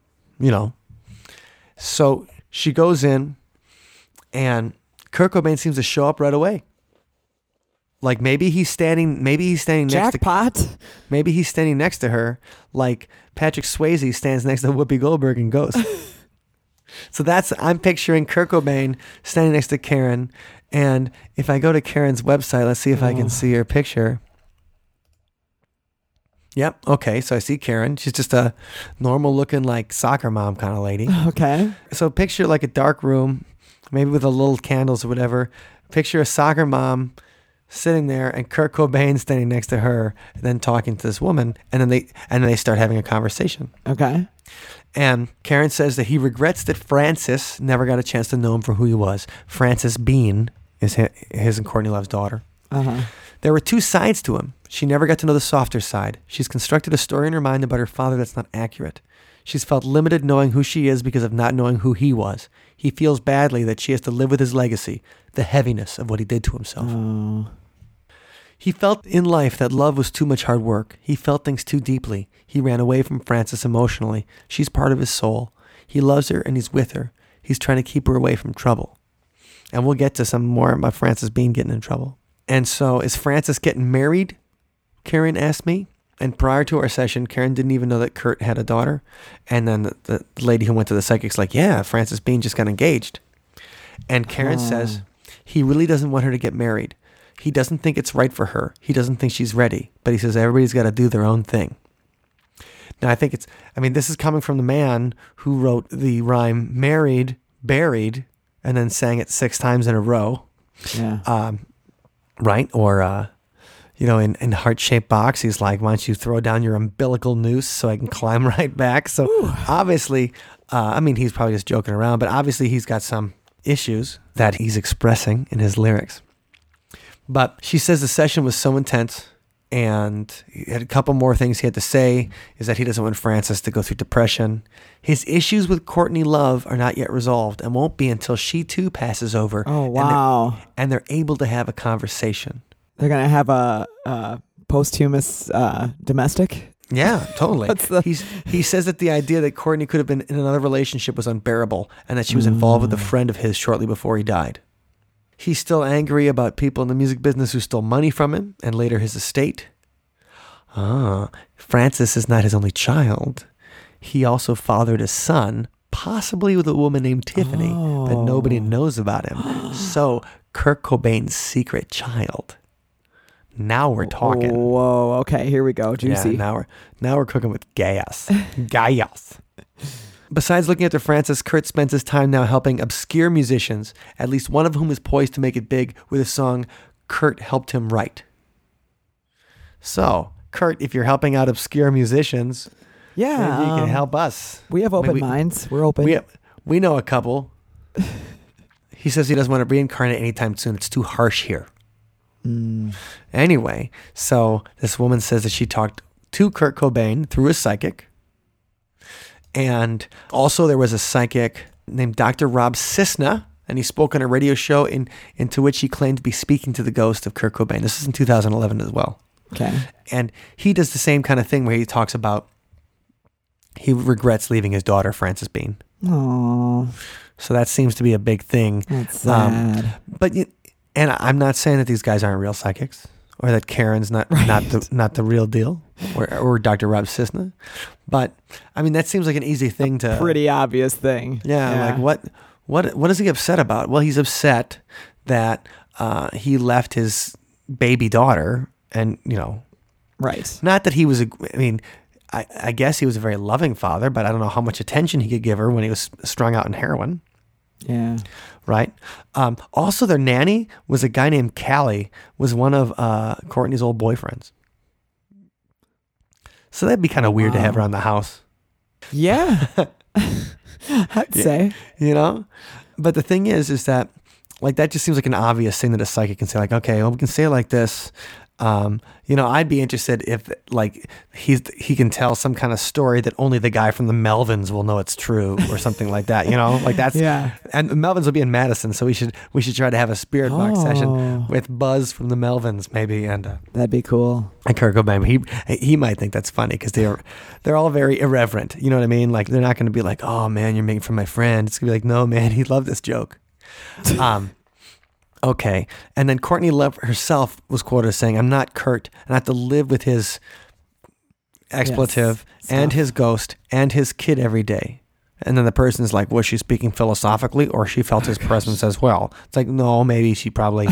So she goes in and Kurt Cobain seems to show up right away. Like maybe he's standing next Jackpot. Maybe he's standing next to her like Patrick Swayze stands next to Whoopi Goldberg in Ghost. So I'm picturing Kurt Cobain standing next to Karen. And if I go to Karen's website, let's see if I can see her picture. Yep. Okay. So I see Karen. She's just a normal looking like soccer mom kind of lady. Okay. So picture like a dark room, maybe with a little candles or whatever. Picture a soccer mom sitting there, and Kurt Cobain standing next to her, and then talking to this woman, and then they start having a conversation. Okay. And Karen says that he regrets that Frances never got a chance to know him for who he was. Frances Bean is his and Courtney Love's daughter. Uh-huh. There were two sides to him. She never got to know the softer side. She's constructed a story in her mind about her father that's not accurate. She's felt limited knowing who she is because of not knowing who he was. He feels badly that she has to live with his legacy, the heaviness of what he did to himself. Oh. He felt in life that love was too much hard work. He felt things too deeply. He ran away from Frances emotionally. She's part of his soul. He loves her and he's with her. He's trying to keep her away from trouble. And we'll get to some more about Frances Bean getting in trouble. And so, is Frances getting married? Karen asked me. And prior to our session, Karen didn't even know that Kurt had a daughter. And then the lady who went to the psychic's like, yeah, Frances Bean just got engaged. And Karen says he really doesn't want her to get married. He doesn't think it's right for her. He doesn't think she's ready. But he says everybody's got to do their own thing. Now, this is coming from the man who wrote the rhyme married, buried, and then sang it 6 times in a row. Yeah. Right? Or, in Heart-Shaped Box, he's like, why don't you throw down your umbilical noose so I can climb right back? So obviously, he's probably just joking around, but obviously he's got some issues that he's expressing in his lyrics. But she says the session was so intense, and he had a couple more things he had to say, is that he doesn't want Frances to go through depression. His issues with Courtney Love are not yet resolved and won't be until she too passes over. Oh, wow. And they're able to have a conversation. They're going to have a posthumous domestic? Yeah, totally. He says that the idea that Courtney could have been in another relationship was unbearable, and that she was involved with a friend of his shortly before he died. He's still angry about people in the music business who stole money from him and later his estate. Frances is not his only child. He also fathered a son, possibly with a woman named Tiffany, but nobody knows about him. So, Kurt Cobain's secret child. Now we're talking. Whoa, okay, here we go. Juicy. Yeah, now we're cooking with gas. Gas. Besides looking after Frances, Kurt spends his time now helping obscure musicians, at least one of whom is poised to make it big with a song Kurt helped him write. So, Kurt, if you're helping out obscure musicians, maybe you can help us. We have open minds. We're open. We know a couple. He says he doesn't want to reincarnate anytime soon. It's too harsh here. Anyway, so this woman says that she talked to Kurt Cobain through a psychic. And also there was a psychic named Dr. Rob Cisna, and he spoke on a radio show into which he claimed to be speaking to the ghost of Kurt Cobain. This is in 2011 as well. Okay. And he does the same kind of thing where he talks about he regrets leaving his daughter, Frances Bean. Aww. So that seems to be a big thing. That's sad. And I'm not saying that these guys aren't real psychics, or that Karen's not the real deal, or Dr. Rob Cisna. But that seems like an easy thing to. Pretty obvious thing. Yeah. Like what is he upset about? Well, he's upset that he left his baby daughter, and right. Not that he was I guess he was a very loving father, but I don't know how much attention he could give her when he was strung out in heroin. Yeah. Right. Also, their nanny was a guy named Callie, was one of Courtney's old boyfriends. So that'd be kind of weird to have around the house. Yeah. I'd say. But the thing is that, like, that just seems like an obvious thing that a psychic can say, like, okay, well, we can say it like this. I'd be interested if, like, he can tell some kind of story that only the guy from the Melvins will know it's true, or something like that. Like that's And the Melvins will be in Madison, so we should try to have a spirit box session with Buzz from the Melvins, maybe, and that'd be cool. And Kurt Cobain, he might think that's funny because they're all very irreverent. You know what I mean? Like, they're not going to be like, oh man, you're making fun of my friend. It's gonna be like, no man, he loved this joke. Okay. And then Courtney Love herself was quoted as saying, I'm not Kurt, and I have to live with his expletive and his ghost and his kid every day. And then the person's like, was she speaking philosophically, or she felt his presence as well? It's like, no, maybe she probably...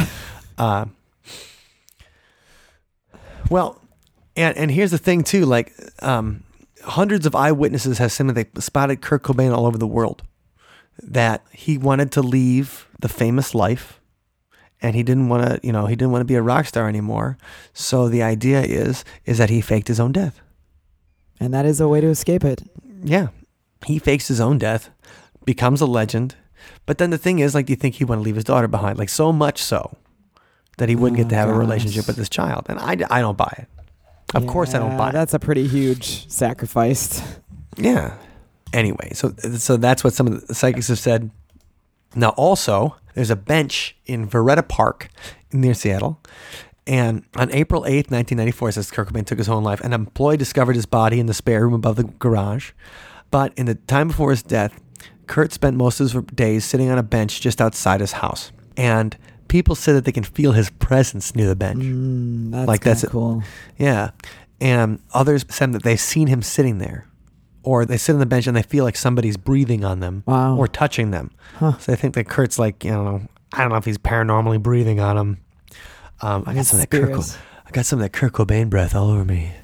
Well, and here's the thing too, like, hundreds of eyewitnesses have said that they spotted Kurt Cobain all over the world, that he wanted to leave the famous life and he didn't want to be a rock star anymore. So the idea is that he faked his own death. And that is a way to escape it. Yeah. He fakes his own death, becomes a legend. But then the thing is, like, do you think he want to leave his daughter behind? Like, so much so that he wouldn't get to have a relationship with his child. And I don't buy it. Of course I don't buy it. That's a pretty huge sacrifice. Yeah. Anyway, so that's what some of the psychics have said. Now, also, there's a bench in Veretta Park near Seattle. And on April 8th, 1994, says Kurt Cobain took his own life. An employee discovered his body in the spare room above the garage. But in the time before his death, Kurt spent most of his days sitting on a bench just outside his house. And people say that they can feel his presence near the bench. That's cool. Yeah. And others said that they've seen him sitting there. Or they sit on the bench and they feel like somebody's breathing on them. Wow. Or touching them. Huh. So they think that Kurt's like, I don't know if he's paranormally breathing on them. I got some of that Kurt Cobain breath all over me.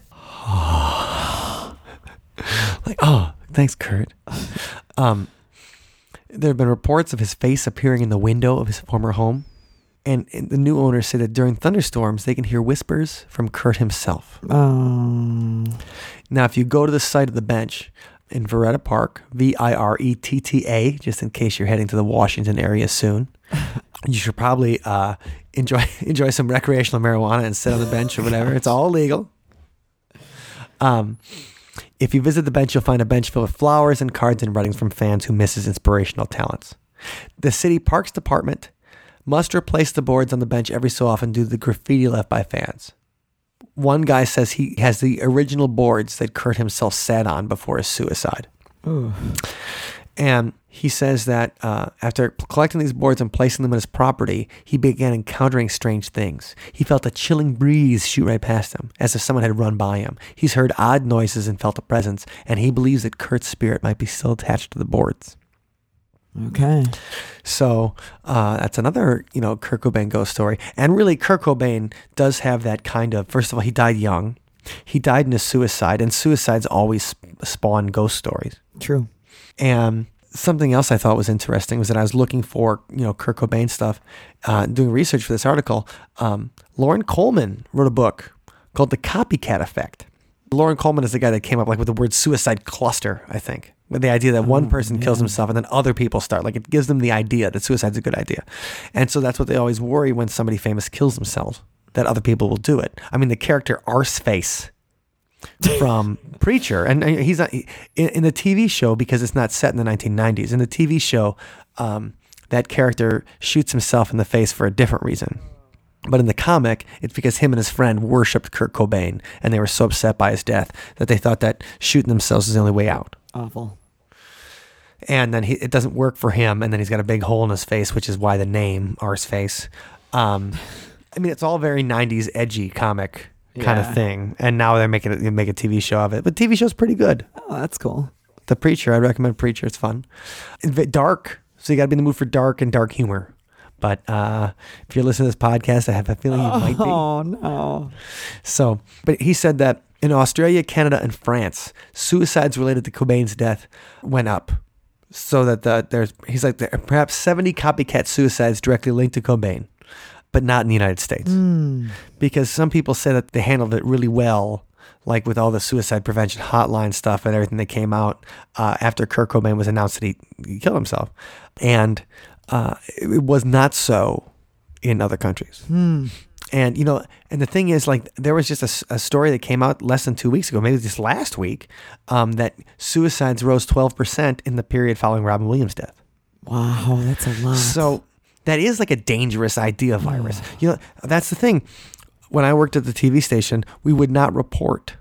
Like, oh, thanks, Kurt. There have been reports of his face appearing in the window of his former home. And the new owners say that during thunderstorms, they can hear whispers from Kurt himself. Now, if you go to the site of the bench in Veretta Park, Viretta, just in case you're heading to the Washington area soon, you should probably enjoy some recreational marijuana and sit on the bench or whatever. It's all legal. If you visit the bench, you'll find a bench filled with flowers and cards and writings from fans who miss his inspirational talents. The city parks department must replace the boards on the bench every so often due to the graffiti left by fans. One guy says he has the original boards that Kurt himself sat on before his suicide. Ooh. And he says that after collecting these boards and placing them on his property, he began encountering strange things. He felt a chilling breeze shoot right past him, as if someone had run by him. He's heard odd noises and felt a presence, and he believes that Kurt's spirit might be still attached to the boards. Okay. So that's another, Kurt Cobain ghost story. And really, Kurt Cobain does have that kind of, first of all, he died young. He died in a suicide, and suicides always spawn ghost stories. True. And something else I thought was interesting was that I was looking for, Kurt Cobain stuff, doing research for this article. Lauren Coleman wrote a book called The Copycat Effect. Lauren Coleman is the guy that came up with the word suicide cluster, I think, with the idea that one person kills himself and then other people start. Like, it gives them the idea that suicide's a good idea. And so that's what they always worry when somebody famous kills themselves, that other people will do it. I mean, the character Arseface from Preacher, and he's not in the TV show, because it's not set in the 1990s. In the TV show, that character shoots himself in the face for a different reason. But in the comic, it's because him and his friend worshipped Kurt Cobain, and they were so upset by his death that they thought that shooting themselves was the only way out. Awful. And then it doesn't work for him, and then he's got a big hole in his face, which is why the name Arseface. I mean, it's all very 90s edgy comic kind of thing, and now they make a TV show of it. But TV show's pretty good. Oh, that's cool. The Preacher, I recommend Preacher. It's fun. Dark, so you got to be in the mood for dark and dark humor. But if you're listening to this podcast, I have a feeling you might be. Oh, no. So, but he said that in Australia, Canada, and France, suicides related to Cobain's death went up. So that there are perhaps 70 copycat suicides directly linked to Cobain, but not in the United States. Because some people say that they handled it really well, like with all the suicide prevention hotline stuff and everything that came out after Kurt Cobain was announced that he killed himself. And it was not so in other countries. And, and the thing is, like, there was just a story that came out less than 2 weeks ago, maybe just last week, that suicides rose 12% in the period following Robin Williams' death. Wow, that's a lot. So that is like a dangerous idea virus. That's the thing. When I worked at the TV station, we would not report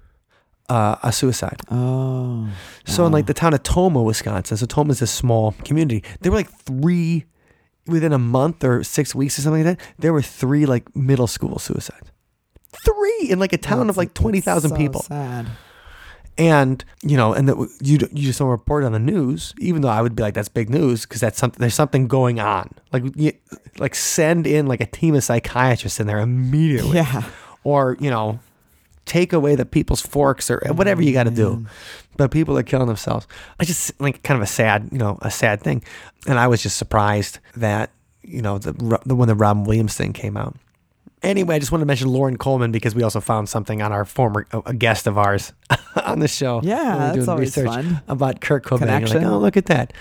a suicide. Oh. So in like the town of Tomah, Wisconsin, so Tomah is a small community, there were like 3, within a month or 6 weeks or something like that, there were 3 like middle school suicides. 3 in like a town of like 20,000 people. Sad. And, and you just don't report it on the news, even though I would be like, that's big news, because there's something going on. Like send in like a team of psychiatrists in there immediately. Yeah. Or, take away the people's forks or whatever you got to do. But people are killing themselves. I just like kind of a sad thing. And I was just surprised that, the when the Robin Williams thing came out. Anyway, I just wanted to mention Lauren Coleman because we also found something on our former a guest of ours on the show. Yeah, that's always fun. About Kurt Cobain. Connection. You're like, oh, look at that.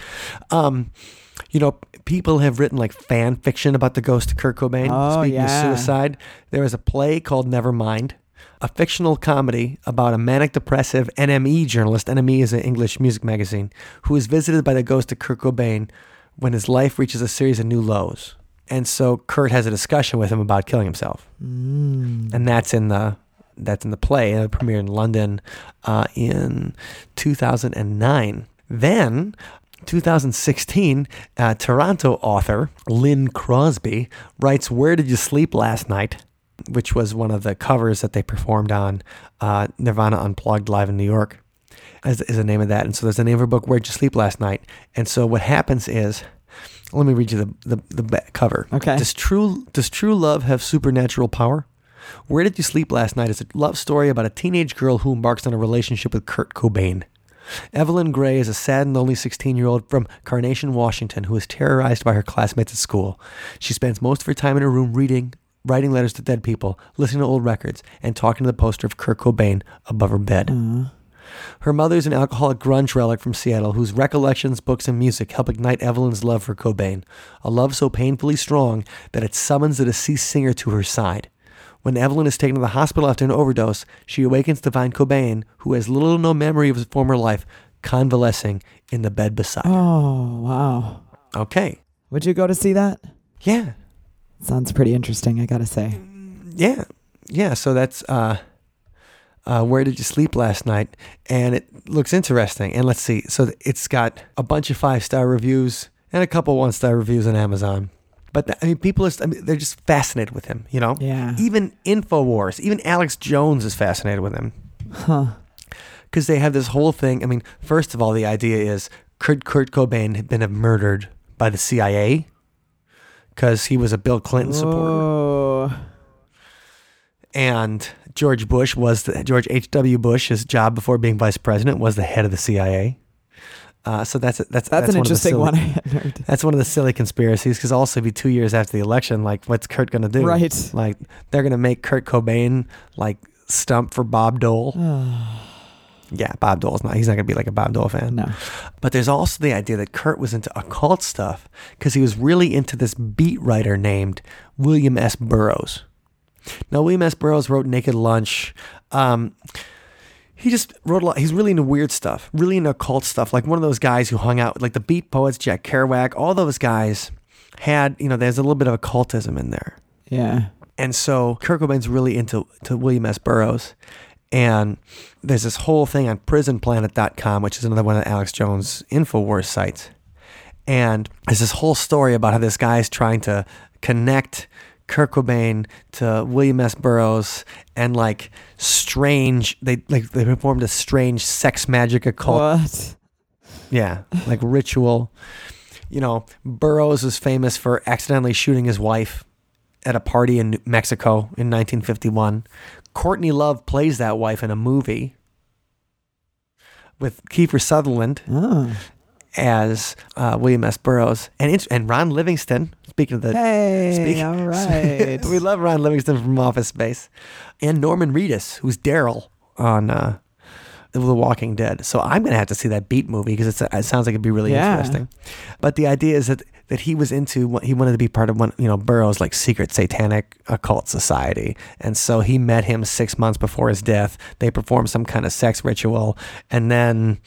People have written like fan fiction about the ghost of Kurt Cobain. Speaking of suicide, there was a play called Nevermind, a fictional comedy about a manic depressive NME journalist. NME is an English music magazine, who is visited by the ghost of Kurt Cobain when his life reaches a series of new lows. And so Kurt has a discussion with him about killing himself. And that's in the play. It premiered in London in 2009. Then 2016, Toronto author Lynn Crosby writes "Where Did You Sleep Last Night?", which was one of the covers that they performed on Nirvana Unplugged live in New York, is the name of that. And so there's the name of her book, "Where Did You Sleep Last Night?" And so what happens is, let me read you the cover. Okay. Does true love have supernatural power? Where Did You Sleep Last Night is a love story about a teenage girl who embarks on a relationship with Kurt Cobain. Evelyn Gray is a sad and lonely 16-year-old from Carnation, Washington, who is terrorized by her classmates at school. She spends most of her time in her room reading, writing letters to dead people, listening to old records, and talking to the poster of Kurt Cobain above her bed. Her mother is an alcoholic grunge relic from Seattle whose recollections, books, and music help ignite Evelyn's love for Cobain, a love so painfully strong that it summons the deceased singer to her side. When Evelyn is taken to the hospital after an overdose, she awakens to find Cobain, who has little or no memory of his former life, convalescing in the bed beside her. Oh, wow. Okay. Would you go to see that? Yeah. Sounds pretty interesting, I gotta say. Yeah. Yeah, so that's Where Did You Sleep Last Night? And it looks interesting. And let's see. So it's got a bunch of 5-star reviews and a couple 1-star reviews on Amazon. But people they're just fascinated with him, Yeah. Even InfoWars, even Alex Jones is fascinated with him. Huh. Because they have this whole thing. First of all, the idea is Kurt Cobain had been murdered by the CIA because he was a Bill Clinton supporter. And George H.W. Bush, his job before being vice president was the head of the CIA. So that's an interesting one I had heard. That's one of the silly conspiracies, because also it'd be 2 years after the election, like, what's Kurt going to do? Right. Like, they're going to make Kurt Cobain, like, stump for Bob Dole. Yeah, Bob Dole's he's not going to be like a Bob Dole fan. No. But there's also the idea that Kurt was into occult stuff because he was really into this beat writer named William S. Burroughs. Now, William S. Burroughs wrote Naked Lunch. He just wrote a lot. He's really into weird stuff, really into occult stuff. Like one of those guys who hung out with like the Beat Poets, Jack Kerouac, all those guys had, there's a little bit of occultism in there. Yeah. And so Kurt Cobain's really into William S. Burroughs. And there's this whole thing on prisonplanet.com, which is another one of Alex Jones' InfoWars sites. And there's this whole story about how this guy's trying to connect Kurt Cobain to William S. Burroughs, and like they performed a strange sex magic occult. What? Yeah, like ritual. Burroughs was famous for accidentally shooting his wife at a party in Mexico in 1951. Courtney Love plays that wife in a movie with Kiefer Sutherland as William S. Burroughs, and Ron Livingston. Speaking of the, all right. We love Ron Livingston from Office Space, and Norman Reedus, who's Daryl on The Walking Dead. So I'm gonna have to see that Beat movie because it sounds like it'd be really interesting. But the idea is that he was into he wanted to be part of Burroughs' like secret satanic occult society, and so he met him 6 months before his death. They performed some kind of sex ritual, and then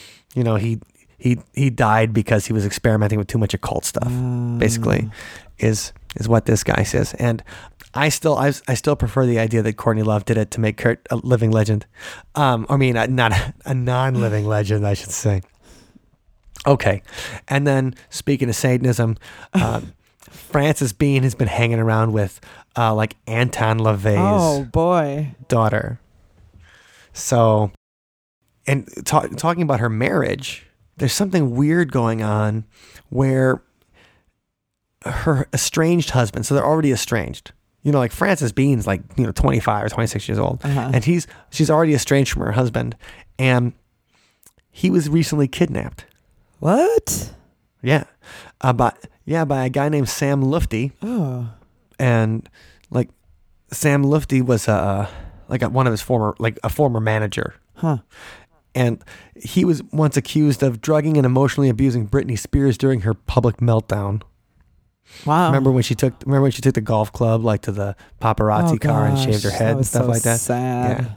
he died because he was experimenting with too much occult stuff. Basically, is what this guy says. And I still prefer the idea that Courtney Love did it to make Kurt a living legend. Not a non-living legend, I should say. Okay, and then speaking of Satanism, Frances Bean has been hanging around with like Anton LaVey's daughter. So, and talking about her marriage. There's something weird going on where her estranged husband, so they're already estranged. Like Frances Bean's like, 25 or 26 years old. And she's already estranged from her husband. And he was recently kidnapped. What? Yeah. But Yeah, by a guy named Sam Lutfi. Oh. And like Sam Lutfi was one of his former manager. Huh. And he was once accused of drugging and emotionally abusing Britney Spears during her public meltdown. Wow. Remember when she took the golf club like to the paparazzi car and shaved her head and stuff like that? Sad.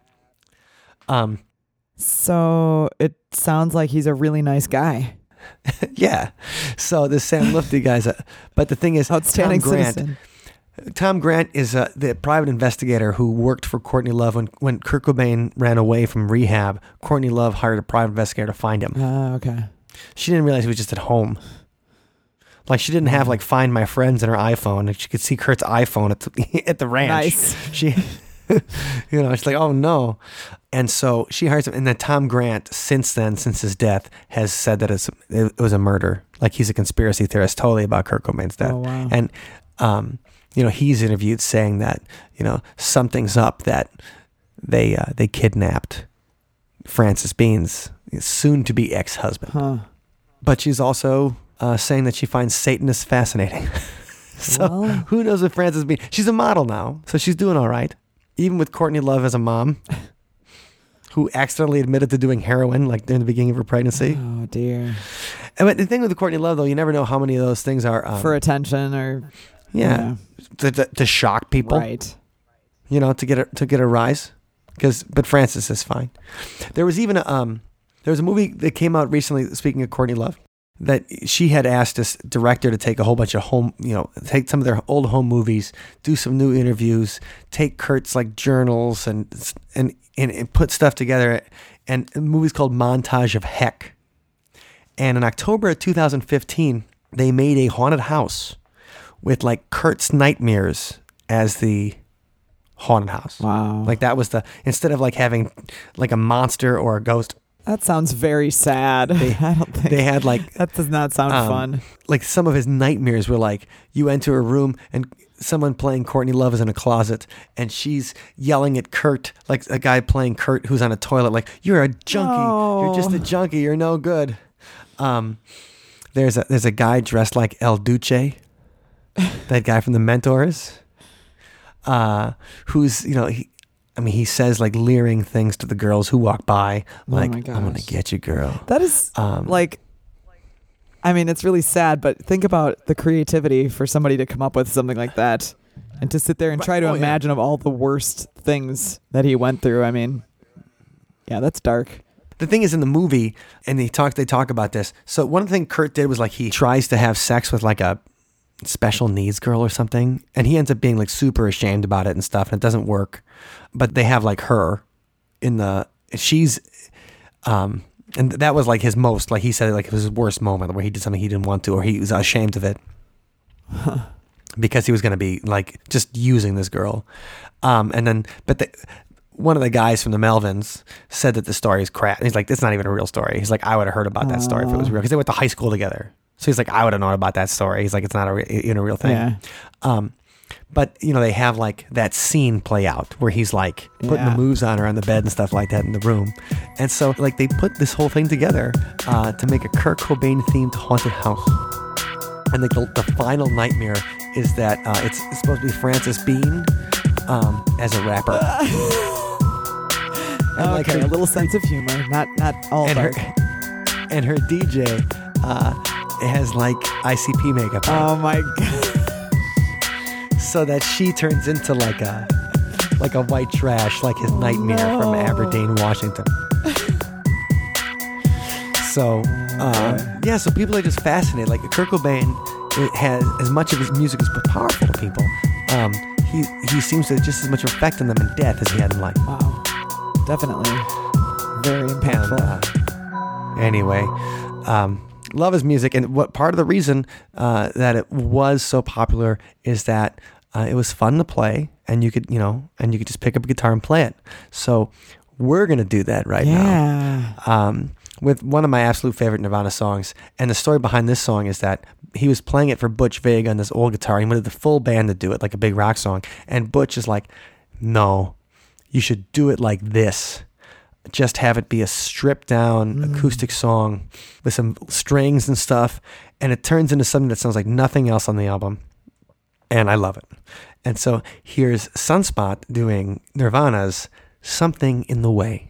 Yeah. So it sounds like he's a really nice guy. Yeah. So this Sam Lutfi guy's but the thing is, outstanding citizen. Tom Grant is the private investigator who worked for Courtney Love when Kurt Cobain ran away from rehab. Courtney Love hired a private investigator to find him. Okay. She didn't realize he was just at home. Like she didn't have like Find My Friends in her iPhone, and she could see Kurt's iPhone at the ranch. Nice. She, she's like, oh no, and so she hires him. And then Tom Grant, since his death, has said that it was a murder. Like he's a conspiracy theorist, totally about Kurt Cobain's death. Oh wow. And he's interviewed saying that something's up, that they kidnapped Frances Bean's soon-to-be ex-husband. Huh. But she's also saying that she finds Satanists fascinating. So who knows if Frances Bean... She's a model now, so she's doing all right. Even with Courtney Love as a mom, who accidentally admitted to doing heroin like in the beginning of her pregnancy. Oh, dear. But the thing with Courtney Love, though, you never know how many of those things are... for attention or... Yeah. To shock people. Right. To get a rise. But Frances is fine. There was even a movie that came out recently, speaking of Courtney Love, that she had asked this director to take a whole bunch of take some of their old home movies, do some new interviews, take Kurt's like journals and put stuff together. And the movie's called Montage of Heck. And in October of 2015, they made a haunted house with like Kurt's nightmares as the haunted house. Wow. Like that was instead of like having like a monster or a ghost. That sounds very sad. I don't think they had like... That does not sound fun. Like some of his nightmares were like, you enter a room and someone playing Courtney Love is in a closet and she's yelling at Kurt, like a guy playing Kurt who's on a toilet, like, you're a junkie. No. You're just a junkie. You're no good. There's a guy dressed like El Duce, that guy from The Mentors, who's, he says like leering things to the girls who walk by, like, I'm going to get you, girl. That is it's really sad, but think about the creativity for somebody to come up with something like that and to sit there and try to imagine of all the worst things that he went through. Yeah, that's dark. The thing is, in the movie, and they talk about this. So one thing Kurt did was like he tries to have sex with like a special needs girl or something, and he ends up being like super ashamed about it and stuff, and it doesn't work. But they have like her and that was like his most, like he said, like it was his worst moment where he did something he didn't want to, or he was ashamed of it because he was going to be like just using this girl. One of the guys from the Melvins said that the story is crap. He's like, it's not even a real story. He's like, I would have heard about that story if it was real, because they went to high school together. So he's like, I would have known about that story. He's like, it's not a real thing. Yeah. But they have like that scene play out where he's like putting the moves on her on the bed and stuff like that in the room. And so like they put this whole thing together to make a Kurt Cobain themed haunted house. And like the final nightmare is that it's supposed to be Frances Bean as a rapper. And like a little sense of humor, not all dark. And her DJ has like ICP makeup on. Oh my god. So that she turns into like a white trash, like his nightmare from Aberdeen, Washington. So so people are just fascinated. Like Kurt Cobain, it has as much of his music is powerful to people. He seems to have just as much effect on them in death as he had in life. Wow, definitely, very impactful. Anyway. Love his music, and what part of the reason that it was so popular is that it was fun to play, and you could just pick up a guitar and play it. So we're gonna do that right now with one of my absolute favorite Nirvana songs. And the story behind this song is that he was playing it for Butch Vig on this old guitar. He wanted the full band to do it, like a big rock song. And Butch is like, "No, you should do it like this." just have it be a stripped down acoustic song with some strings and stuff, and it turns into something that sounds like nothing else on the album, and I love it. And so here's Sunspot doing Nirvana's Something in the Way.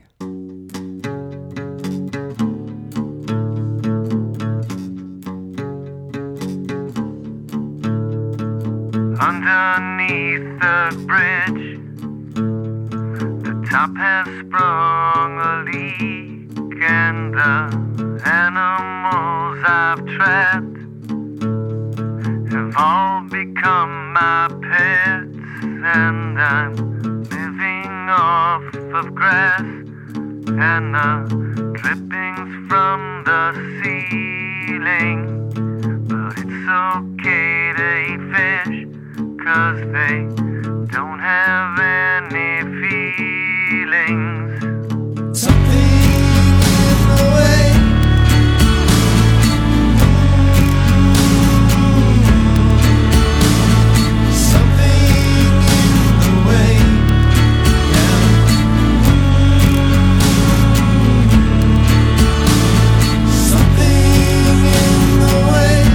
Underneath the bridge, the top has sprung a leak, and the animals I've trapped have all become my pets, and I'm living off of grass and the drippings from the ceiling. But it's okay to eat fish, 'cause they don't have any feelings. Something in the way. Something in the way. Yeah. Something in the way.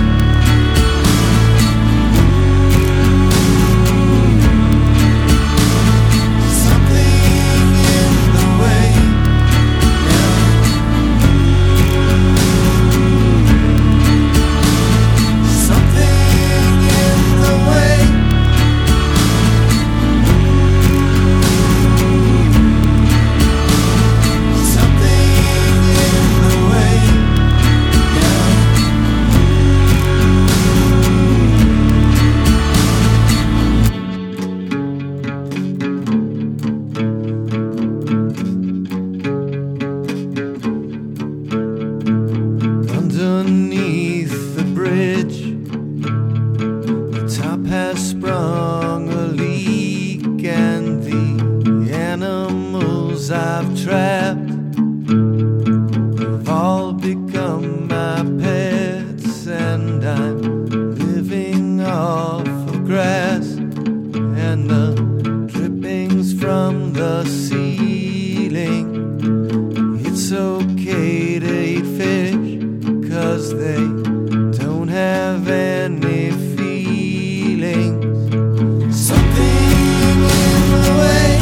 Underneath the bridge, the top has sprung a leak, and the animals I've trapped have all become my pets, and I'm living off of grass and the drippings from the ceiling. It's okay to eat fish, 'cause they don't have any feelings. Something in the way.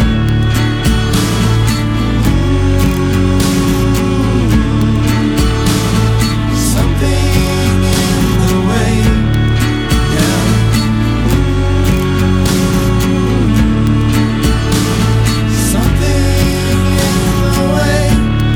Something in the way. Yeah. Something in the way.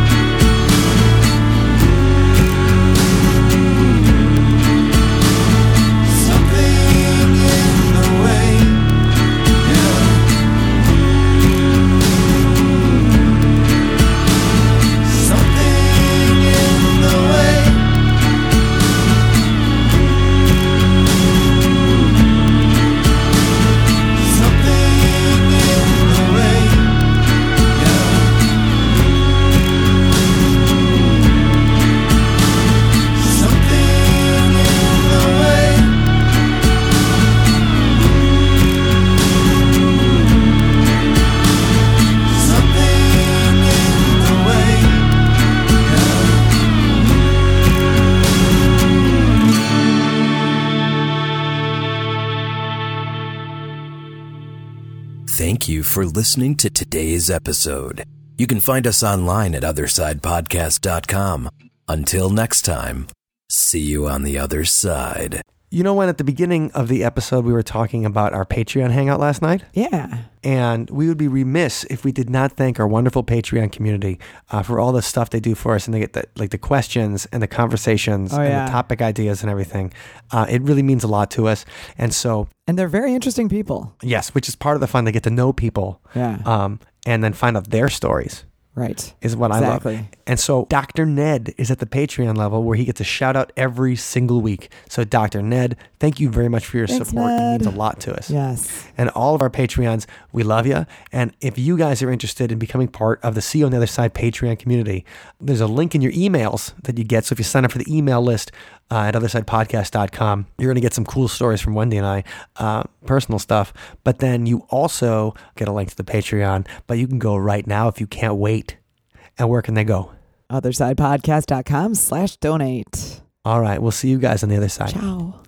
Thank you for listening to today's episode. You can find us online at OtherSidePodcast.com. Until next time, see you on the other side. You know when at the beginning of the episode we were talking about our Patreon hangout last night? Yeah. And we would be remiss if we did not thank our wonderful Patreon community for all the stuff they do for us, and they get the questions and the conversations and the topic ideas and everything. It really means a lot to us. And they're very interesting people. Yes, which is part of the fun. They get to know people. Yeah. And then find out their stories. Right. Is what I love. And so Dr. Ned is at the Patreon level where he gets a shout out every single week. So Dr. Ned, thank you very much for your support. Ned. It means a lot to us. Yes. And all of our Patreons, we love you. And if you guys are interested in becoming part of the See You on the Other Side Patreon community, there's a link in your emails that you get. So if you sign up for the email list at OtherSidePodcast.com, you're going to get some cool stories from Wendy and I, personal stuff. But then you also get a link to the Patreon, but you can go right now if you can't wait And where can they go? Othersidepodcast.com/donate. All right. We'll see you guys on the other side. Ciao.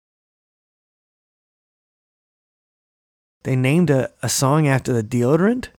They named a song after the deodorant?